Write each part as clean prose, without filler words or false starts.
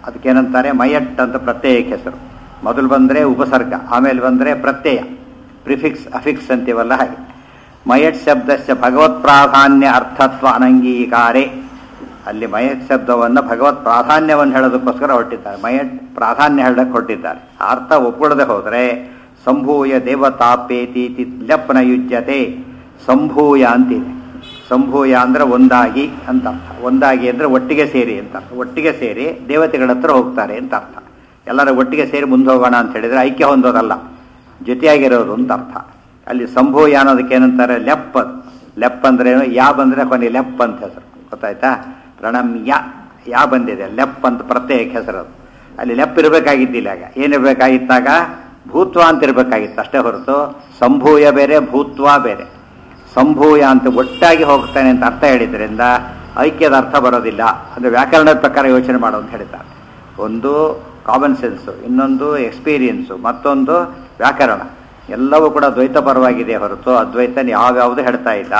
ಅದಕ್ಕೇನಂತಾರೆ ಮಯಟ್ ಅಂತ ಪ್ರತ್ಯಯಕ್ಕೆ ಹೆಸರು. ಮೊದಲು ಬಂದರೆ ಉಪಸರ್ಗ, ಆಮೇಲೆ ಬಂದರೆ ಪ್ರತ್ಯಯ, ಪ್ರಿಫಿಕ್ಸ್ ಅಫಿಕ್ಸ್ ಅಂತೀವಲ್ಲ ಹಾಗೆ. ಮಯಟ್ ಶಬ್ದಸ್ಯ ಭಗವತ್ ಪ್ರಾಧಾನ್ಯ ಅರ್ಥತ್ವ ಅನಂಗೀಕಾರೆ. ಅಲ್ಲಿ ಮಯಟ್ ಶಬ್ದವನ್ನು ಭಗವತ್ ಪ್ರಾಧಾನ್ಯವನ್ನು ಹೇಳೋದಕ್ಕೋಸ್ಕರ ಹೊರಟಿದ್ದಾರೆ. ಮಯಟ್ ಪ್ರಾಧಾನ್ಯ ಹೇಳಕ್ಕೆ ಹೊರಟಿದ್ದಾರೆ. ಆ ಅರ್ಥ ಒಪ್ಕೊಳ್ಳದೆ ಹೋದರೆ ಸಂಭೂಯ ದೇವತಾಪೇತಿ ಲ್ಯಪ್ನ ಯುಜ್ಯತೆ. ಸಂಭೂಯ ಅಂತಿದೆ. ಸಂಭೂಯ ಅಂದರೆ ಒಂದಾಗಿ ಅಂತ ಅರ್ಥ. ಒಂದಾಗಿ ಅಂದರೆ ಒಟ್ಟಿಗೆ ಸೇರಿ ಅಂತ ಅರ್ಥ. ಒಟ್ಟಿಗೆ ಸೇರಿ ದೇವತೆಗಳ ಹತ್ರ ಹೋಗ್ತಾರೆ ಅಂತ ಅರ್ಥ. ಎಲ್ಲರೂ ಒಟ್ಟಿಗೆ ಸೇರಿ ಮುಂದೆ ಹೋಗೋಣ ಅಂತ ಹೇಳಿದರೆ ಐಕ್ಯ ಹೊಂದೋದಲ್ಲ, ಜೊತೆಯಾಗಿರೋದು ಅಂತ ಅರ್ಥ. ಅಲ್ಲಿ ಸಂಭೂಯ ಅನ್ನೋದಕ್ಕೆ ಏನಂತಾರೆ ಲೆಪ್. ಲೆಪ್ ಅಂದ್ರೆ ಯಾ ಬಂದರೆ ಕೊನೆ ಲೆಪ್ ಅಂತ ಹೆಸರು, ಗೊತ್ತಾಯ್ತಾ? ಪ್ರಣಮ್ಯ ಯಾ ಬಂದಿದೆ, ಲೆಪ್ ಅಂತ ಪ್ರತ್ಯೇಕ ಹೆಸರು. ಅಲ್ಲಿ ಲೆಪ್ ಇರಬೇಕಾಗಿದ್ದಿಲ್ಲ. ಆಗ ಏನಿರಬೇಕಾಗಿತ್ತಾಗ ಭೂತ್ವ ಅಂತ ಇರಬೇಕಾಗಿತ್ತು ಅಷ್ಟೇ ಹೊರತು ಸಂಭೂಯ ಬೇರೆ ಭೂತ್ವ ಬೇರೆ. ಸಂಭೂಯ ಅಂತ ಒಟ್ಟಾಗಿ ಹೋಗ್ತಾನೆ ಅಂತ ಅರ್ಥ ಹೇಳಿದ್ರಿಂದ ಐಕ್ಯದ ಅರ್ಥ ಬರೋದಿಲ್ಲ. ಅಂದರೆ ವ್ಯಾಕರಣದ ಪ್ರಕಾರ ಯೋಚನೆ ಮಾಡು ಅಂತ ಹೇಳ್ತಾರೆ. ಒಂದು ಕಾಮನ್ ಸೆನ್ಸು, ಇನ್ನೊಂದು ಎಕ್ಸ್ಪೀರಿಯನ್ಸು, ಮತ್ತೊಂದು ವ್ಯಾಕರಣ. ಎಲ್ಲವೂ ಕೂಡ ದ್ವೈತ ಪರವಾಗಿದೆ ಹೊರತು ಅದ್ವೈತನ ಯಾವ್ಯಾವುದು ಹೇಳ್ತಾ ಇಲ್ಲ.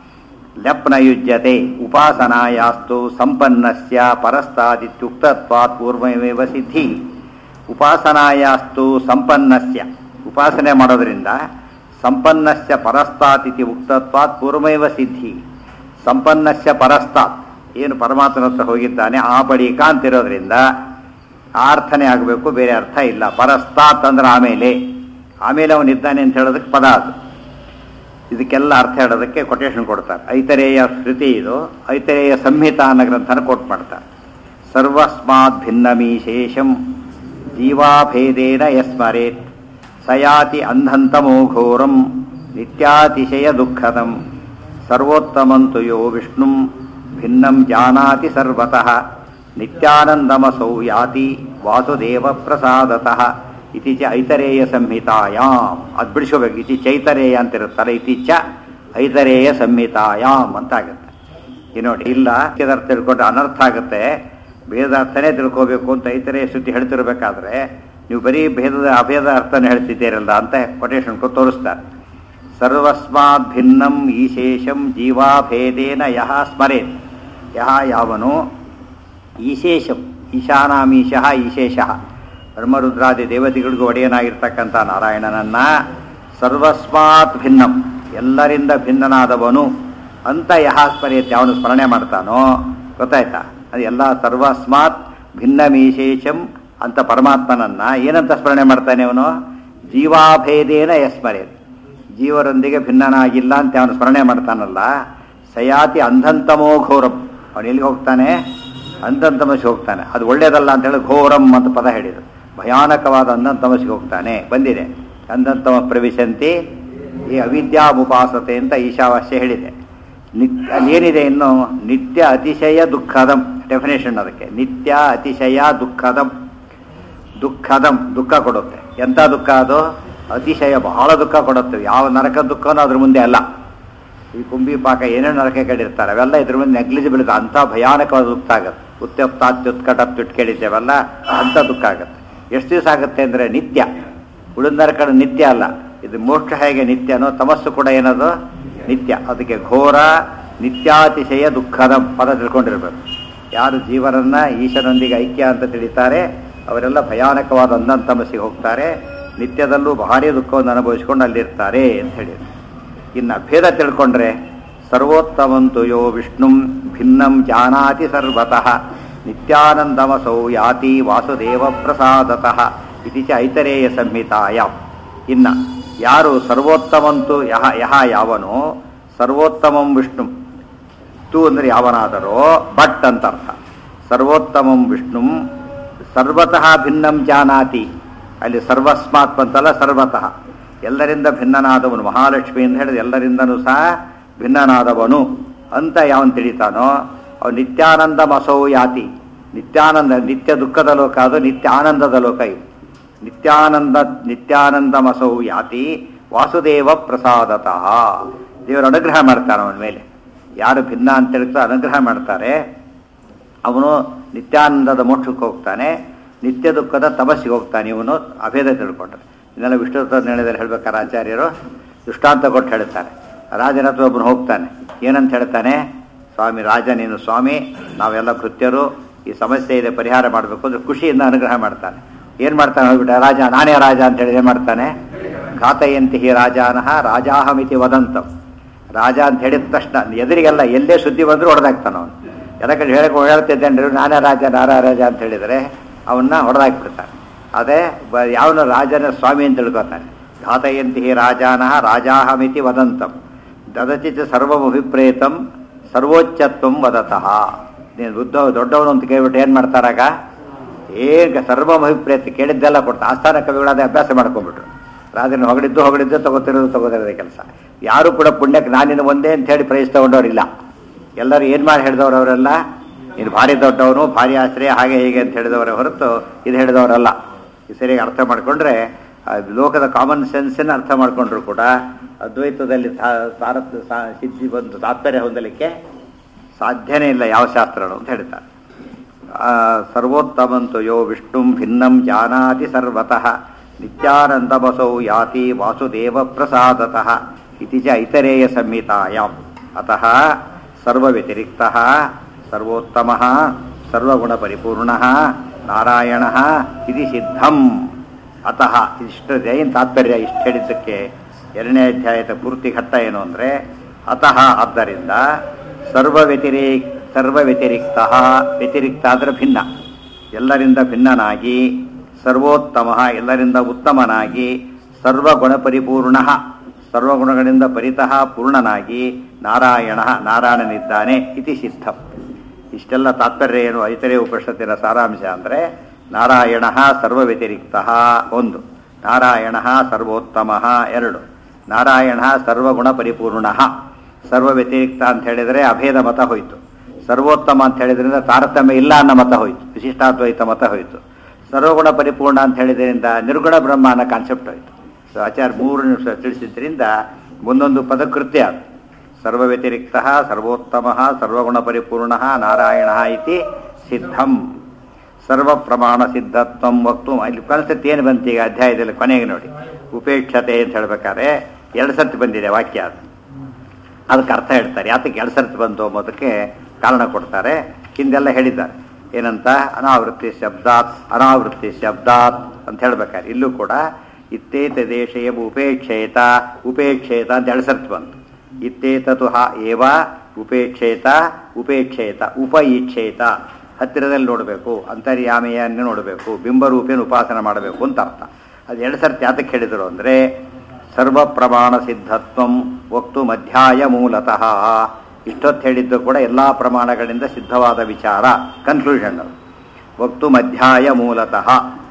ಲೆಪ್ನ ಯುಜ್ಯತೆ ಉಪಾಸನಾಯಾಸ್ತು ಸಂಪನ್ನಸ್ಯ ಪರಸ್ತಾದಿತ್ಯುಕ್ತತ್ವಾತ್ ಪೂರ್ವಮೇವ ಸಿದ್ಧಿ. ಉಪಾಸನಾಯಾಸ್ತು ಸಂಪನ್ನಸ್ಯ, ಉಪಾಸನೆ ಮಾಡೋದ್ರಿಂದ ಸಂಪನ್ನಸ್ಯ ಪರಸ್ತಾತಿಥಿ ಉಕ್ತತ್ವಾತ್ ಪೂರ್ವಮೇವ ಸಿದ್ಧಿ. ಸಂಪನ್ನಸ್ಯ ಪರಸ್ತಾತ್, ಏನು ಪರಮಾತ್ಮನ ಹತ್ರ ಹೋಗಿದ್ದಾನೆ ಆ ಬಳಿಕ ಅಂತಿರೋದ್ರಿಂದ ಆ ಅರ್ಥನೇ ಆಗಬೇಕು, ಬೇರೆ ಅರ್ಥ ಇಲ್ಲ. ಪರಸ್ತಾತ್ ಅಂದ್ರೆ ಆಮೇಲೆ, ಆಮೇಲೆ ಅವನಿದ್ದಾನೆ ಅಂತ ಹೇಳೋದಕ್ಕೆ ಪದ ಅದು. ಇದಕ್ಕೆಲ್ಲ ಅರ್ಥ ಹೇಳೋದಕ್ಕೆ ಕೊಟೇಶನ್ ಕೊಡ್ತಾರೆ. ಐತರೇಯ ಶ್ರುತಿ ಇದು. ಐತರೇಯ ಸಂಹಿತಾ ಅನ್ನೋ ಗ್ರಂಥನ ಕೋಟ್ ಮಾಡ್ತಾರೆ. ಸರ್ವಸ್ಮಾತ್ ಭಿನ್ನಮೀಶೇಷಂ ಜೀವಾಭೇದೇನ ಯಸ್ಮರೇತ್ ಸಯಾತಿ ಅಂಧಂತಮೋ ಘೋರಂ ನಿತ್ಯಾತಿಶಯ ದುಃಖದಂ ಸರ್ವೋತ್ತಮಂತು ಯೋ ವಿಷ್ಣುಂ ಭಿನ್ನಂ ಜಾನಾತಿ ಸರ್ವತಃ ನಿತ್ಯಾನಂದಮಸೌ ಯಾತಿ ವಾಸುದೇವ ಪ್ರಸಾದತಃ ಇತಿ ಚ ಐತರೇಯ ಸಂಹಿತಾಯಾಮ್. ಅದು ಬಿಡಿಸೋಬೇಕು. ಇತಿ ಚೈತರೇಯ ಅಂತ ಇರುತ್ತಲ್ಲ, ಇತಿ ಚ ಐತರೇಯ ಸಂಹಿತಾಯಾಮ್ ಅಂತ ಆಗುತ್ತೆ. ಈ ನೋಡಿ, ಇಲ್ಲ ಇದರ್ಥ ತಿಳ್ಕೊಂಡ್ರೆ ಅನರ್ಥ ಆಗುತ್ತೆ. ಭೇದಾರ್ಥನೇ ತಿಳ್ಕೋಬೇಕು ಅಂತ ಐತರೇಯ ಶ್ರುತಿ ಹೇಳ್ತಿರ್ಬೇಕಾದ್ರೆ ನೀವು ಬರೀ ಭೇದದ ಅಭೇದ ಅರ್ಥನ ಹೇಳ್ತಿದ್ದೀರಲ್ಲ ಅಂತ ಕೊಟೇಶನ್ ತೋರಿಸ್ತಾರೆ. ಸರ್ವಸ್ಮಾತ್ ಭಿನ್ನಂ ಈಶೇಷಂ ಜೀವಾಭೇದೇನ ಯಹ ಸ್ಮರೇತ್. ಯಹ ಯಾವನು ಈಶೇಷಂ, ಈಶಾನಾಮೀಶಃ ಈಶೇಷಃ, ಬ್ರಹ್ಮರುದ್ರಾದಿ ದೇವತೆಗಳಿಗೂ ಒಡೆಯನಾಗಿರ್ತಕ್ಕಂಥ ನಾರಾಯಣನನ್ನ ಸರ್ವಸ್ಮಾತ್ ಭಿನ್ನಂ, ಎಲ್ಲರಿಂದ ಭಿನ್ನನಾದವನು ಅಂತ ಯಹ ಸ್ಮರೇತ್, ಯಾವನು ಸ್ಮರಣೆ ಮಾಡ್ತಾನೋ, ಗೊತ್ತಾಯ್ತಾ? ಅದು ಎಲ್ಲ ಸರ್ವಸ್ಮಾತ್ ಭಿನ್ನಮೀಶೇಷಂ ಅಂತ ಪರಮಾತ್ಮನನ್ನ ಏನಂತ ಸ್ಮರಣೆ ಮಾಡ್ತಾನೆ ಅವನು? ಜೀವಾಭೇದೇನ ಯಸ್ಮರೇತ್, ಜೀವರೊಂದಿಗೆ ಭಿನ್ನನಾಗಿಲ್ಲ ಅಂತ ಅವನು ಸ್ಮರಣೆ ಮಾಡ್ತಾನಲ್ಲ. ಸಯಾತಿ ಅಂಧಂತಮೋ ಘೋರಂ, ಅವನು ಎಲ್ಲಿಗೆ ಹೋಗ್ತಾನೆ? ಅಂಧಂತಮಸಿಗೆ ಹೋಗ್ತಾನೆ. ಅದು ಒಳ್ಳೇದಲ್ಲ ಅಂತ ಹೇಳಿ ಘೋರಂ ಅಂತ ಪದ ಹೇಳಿದರು. ಭಯಾನಕವಾದ ಅಂಧಂತಮಸಿಗೆ ಹೋಗ್ತಾನೆ. ಬಂದಿದೆ ಅಂಧಂತಮ ಪ್ರವಿಶಂತಿ ಈ ಅವಿದ್ಯಾಮುಪಾಸತೆ ಅಂತ ಈಶಾವಾಸ್ಯ ಹೇಳಿದೆ. ಅಲ್ಲೇನಿದೆ ಇನ್ನು? ನಿತ್ಯ ಅತಿಶಯ ದುಃಖದಂ ಡೆಫಿನೇಷನ್ ಅದಕ್ಕೆ. ನಿತ್ಯ ಅತಿಶಯ ದುಃಖದಂ. ದುಃಖದಂ ದುಃಖ ಕೊಡುತ್ತೆ. ಎಂಥ ದುಃಖ ಅದು? ಅತಿಶಯ, ಬಹಳ ದುಃಖ ಕೊಡುತ್ತೆ. ಯಾವ ನರಕ ದುಃಖನೂ ಅದ್ರ ಮುಂದೆ ಅಲ್ಲ. ಈ ಕುಂಬಿ ಪಾಕ ಏನೇನು ನರಕ ಕಡಿರ್ತಾರೆ ಅವೆಲ್ಲ ಇದ್ರ ಮುಂದೆ ನೆಗ್ಲಿಜಿಬಲ್. ಅಂಥ ಭಯಾನಕವಾದ ದುಃಖ ಆಗುತ್ತೆ. ಉತ್ಕಟ ಕೇಳಿದ್ದೇವಲ್ಲ, ಅಂಥ ದುಃಖ ಆಗುತ್ತೆ. ಎಷ್ಟು ದಿವಸ ಆಗುತ್ತೆ ಅಂದರೆ ನಿತ್ಯ. ಉಳಿದ ನರಕ ನಿತ್ಯ ಅಲ್ಲ. ಇದು ಮೋಕ್ಷ ಹೇಗೆ ನಿತ್ಯನೋ ತಮಸ್ಸು ಕೂಡ ಏನದು ನಿತ್ಯ. ಅದಕ್ಕೆ ಘೋರ ನಿತ್ಯಾತಿಶಯ ದುಃಖದ ಪದ ತಿಳ್ಕೊಂಡಿರ್ಬೇಕು. ಯಾರು ಜೀವನನ್ನ ಈಶನೊಂದಿಗೆ ಐಕ್ಯ ಅಂತ ತಿಳಿತಾರೆ ಅವರೆಲ್ಲ ಭಯಾನಕವಾದ ಅಂಧಂತಮಸ್ಸಿಗೆ ಹೋಗ್ತಾರೆ. ನಿತ್ಯದಲ್ಲೂ ಭಾರಿ ದುಃಖವನ್ನು ಅನುಭವಿಸ್ಕೊಂಡು ಅಲ್ಲಿರ್ತಾರೆ ಅಂತ ಹೇಳಿದ್ರು. ಇನ್ನು ಭೇದ ತಿಳ್ಕೊಂಡ್ರೆ ಸರ್ವೋತ್ತಮಂತು ಯೋ ವಿಷ್ಣುಂ ಭಿನ್ನಂ ಜಾನಾತಿ ಸರ್ವತಃ ನಿತ್ಯಾನಂದಮಸೌ ಯಾತಿ ವಾಸುದೇವ ಪ್ರಸಾದತಃ ಇತಿ ಚ ಐತರೇಯ ಸಂಹಿತಾಯಾಮ್. ಇನ್ನು ಯಾರು ಸರ್ವೋತ್ತಮಂತು ಯಹ ಯಾವನು ಸರ್ವೋತ್ತಮಂ ವಿಷ್ಣು ತು ಅಂದರೆ ಯಾವನಾದರೋ ಬಟ್ ಅಂತ ಅರ್ಥ. ಸರ್ವೋತ್ತಮಂ ವಿಷ್ಣು ಸರ್ವತಃ ಭಿನ್ನಂ ಜಾನಾತಿ. ಅಲ್ಲಿ ಸರ್ವಸ್ಮಾತ್ ಅಂತಲ್ಲ, ಸರ್ವತಃ ಎಲ್ಲರಿಂದ ಭಿನ್ನನಾದವನು. ಮಹಾಲಕ್ಷ್ಮಿ ಅಂತ ಹೇಳಿದ್ರೆ ಎಲ್ಲರಿಂದನೂ ಸಹ ಭಿನ್ನನಾದವನು ಅಂತ ಯಾವನು ತಿಳಿತಾನೋ ಅವನು ನಿತ್ಯಾನಂದ ಮಸೌ ಯಾತಿ. ನಿತ್ಯಾನಂದ, ನಿತ್ಯ ದುಃಖದ ಲೋಕ ಅದು, ನಿತ್ಯ ಆನಂದದ ಲೋಕ ಇದು. ನಿತ್ಯಾನಂದ ಮಸೌ ಯಾತಿ ವಾಸುದೇವ ಪ್ರಸಾದತಃ. ದೇವರು ಅನುಗ್ರಹ ಮಾಡ್ತಾನೆ ಅವನ ಮೇಲೆ. ಯಾರು ಭಿನ್ನ ಅಂತ ಹೇಳ್ತಾ ಅನುಗ್ರಹ ಮಾಡ್ತಾರೆ ಅವನು ನಿತ್ಯಾನಂದದ ಮೋಕ್ಷಕ್ಕೆ ಹೋಗ್ತಾನೆ, ನಿತ್ಯ ದುಃಖದ ತಪಸ್ಸಿಗೆ ಹೋಗ್ತಾನೆ. ಇವನು ಅಭೇದ ತಿಳ್ಕೊಂಡ್ರೆ ಇದನ್ನೆಲ್ಲ ವಿಷ್ಣು ಹೇಳಿದರೆ ಹೇಳ್ಬೇಕಾರೆ ಆಚಾರ್ಯರು ದೃಷ್ಟಾಂತ ಕೊಟ್ಟು ಹೇಳ್ತಾರೆ. ರಾಜನ ಹತ್ರ ಒಬ್ಬನು ಹೋಗ್ತಾನೆ. ಏನಂತ ಹೇಳ್ತಾನೆ? ಸ್ವಾಮಿ, ರಾಜ ನೀನು ಸ್ವಾಮಿ, ನಾವೆಲ್ಲ ಕೃತ್ಯರು, ಈ ಸಮಸ್ಯೆ ಇದೆ ಪರಿಹಾರ ಮಾಡಬೇಕು ಅಂದ್ರೆ ಖುಷಿಯಿಂದ ಅನುಗ್ರಹ ಮಾಡ್ತಾನೆ. ಏನು ಮಾಡ್ತಾನೆ ಹೋಗ್ಬಿಟ್ಟ ರಾಜ, ನಾನೇ ರಾಜ ಅಂತೇಳಿ ಏನು ಮಾಡ್ತಾನೆ, ಘಾತಯಂತಿ ಹಿ ರಾಜಾನಃ ರಾಜಾಹಮಿತಿ ವದಂತಂ. ರಾಜ ಅಂತ ಹೇಳಿದ ತಕ್ಷಣ ಎದುರಿಗೆಲ್ಲ ಎಲ್ಲೇ ಸುದ್ದಿ ಬಂದರೂ ಹೊಡೆದಾಕ್ತಾನ ಅವನು. ಯಾಕಂದ್ರೆ ಹೇಳ್ತಿದ್ದೇನೆ ನಾನೇ ರಾಜ ರಾಜ ಅಂತ ಹೇಳಿದರೆ ಅವನ್ನ ಹೊಡೆದಾಕ್ಬಿಡ್ತಾನೆ. ಅದೇ ಯಾವನು ರಾಜನ ಸ್ವಾಮಿ ಅಂತ ತಿಳ್ಕೊತಾನೆ. ಘಾತಯಂತಿ ಹಿ ರಾಜಾನಃ ರಾಜಾಹಮಿತಿ ವದಂತಂ ದದಚಿತ್ ಸರ್ವಮಭಿಪ್ರೇತಂ ಸರ್ವೋಚ್ಚತ್ವಂ ವದತಃ. ನೀನು ದೊಡ್ಡವನು ಅಂತ ಕೇಳ್ಬಿಟ್ಟು ಏನು ಮಾಡ್ತಾರಾಗ, ಸರ್ವಮಭಿಪ್ರೇತ ಕೇಳಿದ್ದೆಲ್ಲ ಕೊಡ್ತಾರೆ. ಆಸ್ಥಾನ ಕವಿಗಳಾದ ಅಭ್ಯಾಸ ಮಾಡ್ಕೊಂಡ್ಬಿಟ್ರು. ರಾಜನ ಹೊಗಳಿದ್ದು ತಗೋತಿರೋದೇ ಕೆಲಸ. ಯಾರು ಕೂಡ ಪುಣ್ಯಕ್ಕೆ ನಾನಿನ್ನು ಒಂದೇ ಅಂತ ಹೇಳಿ ಪ್ರೈಸ್ ತಗೊಂಡವ್ರಿಲ್ಲ. ಎಲ್ಲರೂ ಏನು ಮಾಡಿ ಹೇಳಿದವರು ಅವರೆಲ್ಲ, ನೀನು ಭಾರಿ ದೊಡ್ಡವನು, ಭಾರಿ ಆಶ್ರಯ, ಹಾಗೆ ಹೀಗೆ ಅಂತ ಹೇಳಿದವರೇ ಹೊರತು ಇದು ಹೇಳಿದವರಲ್ಲ. ಈ ಸರಿಯಾಗಿ ಅರ್ಥ ಮಾಡಿಕೊಂಡ್ರೆ ಲೋಕದ ಕಾಮನ್ ಸೆನ್ಸನ್ನು ಅರ್ಥ ಮಾಡಿಕೊಂಡ್ರು ಕೂಡ ಅದ್ವೈತದಲ್ಲಿ ಸಿದ್ಧಿ ಬಂದು ತಾತ್ಪರ್ಯ ಹೊಂದಲಿಕ್ಕೆ ಸಾಧ್ಯನೇ ಇಲ್ಲ ಯಾವ ಶಾಸ್ತ್ರನು ಅಂತ ಹೇಳ್ತಾರೆ. ಸರ್ವೋತ್ತಮಂತು ಯೋ ವಿಷ್ಣುಂ ಭಿನ್ನಂ ಜಾನಾತಿ ಸರ್ವತಃ ನಿತ್ಯಾನಂದ ಬಸೌ ಯಾತಿ ವಾಸುದೇವ ಪ್ರಸಾದತಃ ಇತಿ ಚ ಐತರೇಯ ಸಂಹಿತಾಯಾಂ. ಅತಃ ಸರ್ವವ್ಯತಿರಿಕ್ತಃ ಸರ್ವೋತ್ತಮಃ ಸರ್ವಗುಣ ಪರಿಪೂರ್ಣಃ ನಾರಾಯಣಃ ಇತಿ ಸಿದ್ಧಂ. ಅತಃ ಇಷ್ಟು ಏನು ತಾತ್ಪರ್ಯ, ಇಷ್ಟು ಹೇಳಿದ್ದಕ್ಕೆ ಎರಡನೇ ಅಧ್ಯಾಯದ ಪೂರ್ತಿ ಘಟ್ಟ ಏನು ಅಂದರೆ, ಅತಃ ಆದ್ದರಿಂದ ಸರ್ವವ್ಯತಿರಿಕ್ತ ವ್ಯತಿರಿಕ್ತ ಅಂದರೆ ಭಿನ್ನ, ಎಲ್ಲರಿಂದ ಭಿನ್ನನಾಗಿ, ಸರ್ವೋತ್ತಮ ಎಲ್ಲರಿಂದ ಉತ್ತಮನಾಗಿ, ಸರ್ವಗುಣ ಪರಿಪೂರ್ಣ ಸರ್ವಗುಣಗಳಿಂದ ಪರಿತಃ ಪೂರ್ಣನಾಗಿ ನಾರಾಯಣ ನಾರಾಯಣನಿದ್ದಾನೆ ಇತಿ ಸಿದ್ಧಂ. ಇಷ್ಟೆಲ್ಲ ತಾತ್ಪರ್ಯ ಏನು, ಐತರೇಯ ಉಪನಿಷತ್ತಿನ ಸಾರಾಂಶ ಅಂದರೆ ನಾರಾಯಣ ಸರ್ವವ್ಯತಿರಿಕ್ತ ಒಂದು, ನಾರಾಯಣ ಸರ್ವೋತ್ತಮ ಎರಡು, ನಾರಾಯಣ ಸರ್ವಗುಣ ಪರಿಪೂರ್ಣ. ಸರ್ವವ್ಯತಿರಿಕ್ತ ಅಂತ ಹೇಳಿದರೆ ಅಭೇದ ಮತ ಹೋಯಿತು. ಸರ್ವೋತ್ತಮ ಅಂತ ಹೇಳಿದ್ರಿಂದ ತಾರತಮ್ಯ ಇಲ್ಲ ಅನ್ನೋ ಮತ ಹೋಯಿತು, ವಿಶಿಷ್ಟಾದ್ವೈತ ಮತ ಹೋಯಿತು. ಸರ್ವಗುಣ ಪರಿಪೂರ್ಣ ಅಂತ ಹೇಳಿದ್ರಿಂದ ನಿರ್ಗುಣ ಬ್ರಹ್ಮ ಅನ್ನೋ ಕಾನ್ಸೆಪ್ಟ್ ಹೋಯಿತು. ಸೊ ಆಚಾರ್ಯ ಮೂರು ನಿಮಿಷ ತಿಳಿಸಿದ್ರಿಂದ ಒಂದೊಂದು ಪದಕೃತ್ಯ ಅದು. ಸರ್ವವ್ಯತಿರಿಕ್ತ ಸರ್ವೋತ್ತಮ ಸರ್ವಗುಣ ಪರಿಪೂರ್ಣ ನಾರಾಯಣ ಇತಿ ಸಿದ್ಧಂ. ಸರ್ವ ಪ್ರಮಾಣ ಸಿದ್ಧತ್ವಂ ವಕ್ತು. ಇಲ್ಲಿ ಕನ್ಸೆಪ್ಟ್ ಏನು ಬಂತು ಈಗ ಅಧ್ಯಾಯದಲ್ಲಿ ಕೊನೆಗೆ ನೋಡಿ, ಉಪೇಕ್ಷತೆ ಅಂತ ಹೇಳ್ಬೇಕಾದ್ರೆ ಎರಡು ಸರ್ತಿ ಬಂದಿದೆ ವಾಕ್ಯ. ಅದು ಅದಕ್ಕೆ ಅರ್ಥ ಹೇಳ್ತಾರೆ, ಯಾತಕ್ಕೆ ಎರಡು ಸರ್ತಿ ಬಂತು ಅಂಬೋದಕ್ಕೆ ಕಾರಣ ಕೊಡ್ತಾರೆ. ಹಿಂದೆಲ್ಲ ಹೇಳಿದ್ದಾರೆ ಏನಂತ, ಅನಾವೃತ್ತಿ ಶಬ್ದಾತ್ ಅಂತ ಹೇಳ್ಬೇಕಾದ್ರೆ ಇಲ್ಲೂ ಕೂಡ ಇತ್ತೇತ ದೇಶಯ ಉಪೇಕ್ಷೇತ ಅಂತ ಎರಡು ಸರ್ತಿ ಬಂತು. ಇತ್ತೇತತು ಏವ ಉಪೇಕ್ಷೇತ ಉಪಈಕ್ಷೇತ, ಹತ್ತಿರದಲ್ಲಿ ನೋಡಬೇಕು, ಅಂತರ್ಯಾಮಿಯನ್ನು ನೋಡಬೇಕು, ಬಿಂಬರೂಪೇನ ಉಪಾಸನ ಮಾಡಬೇಕು ಅಂತ ಅರ್ಥ. ಅದು ಎರಡು ಸರ್ತಿ ಯಾತಕ್ಕೆ ಹೇಳಿದರು ಅಂದರೆ, ಸರ್ವ ಪ್ರಮಾಣ ಸಿದ್ಧತ್ವಂ ವಕ್ತು ಅಧ್ಯಾಯ ಮೂಲತಃ. ಇಷ್ಟೊತ್ತು ಹೇಳಿದ್ದು ಕೂಡ ಎಲ್ಲ ಪ್ರಮಾಣಗಳಿಂದ ಸಿದ್ಧವಾದ ವಿಚಾರ, ಕನ್ಕ್ಲೂಷನ್. ವಕ್ತು ಅಧ್ಯಾಯ ಮೂಲತಃ,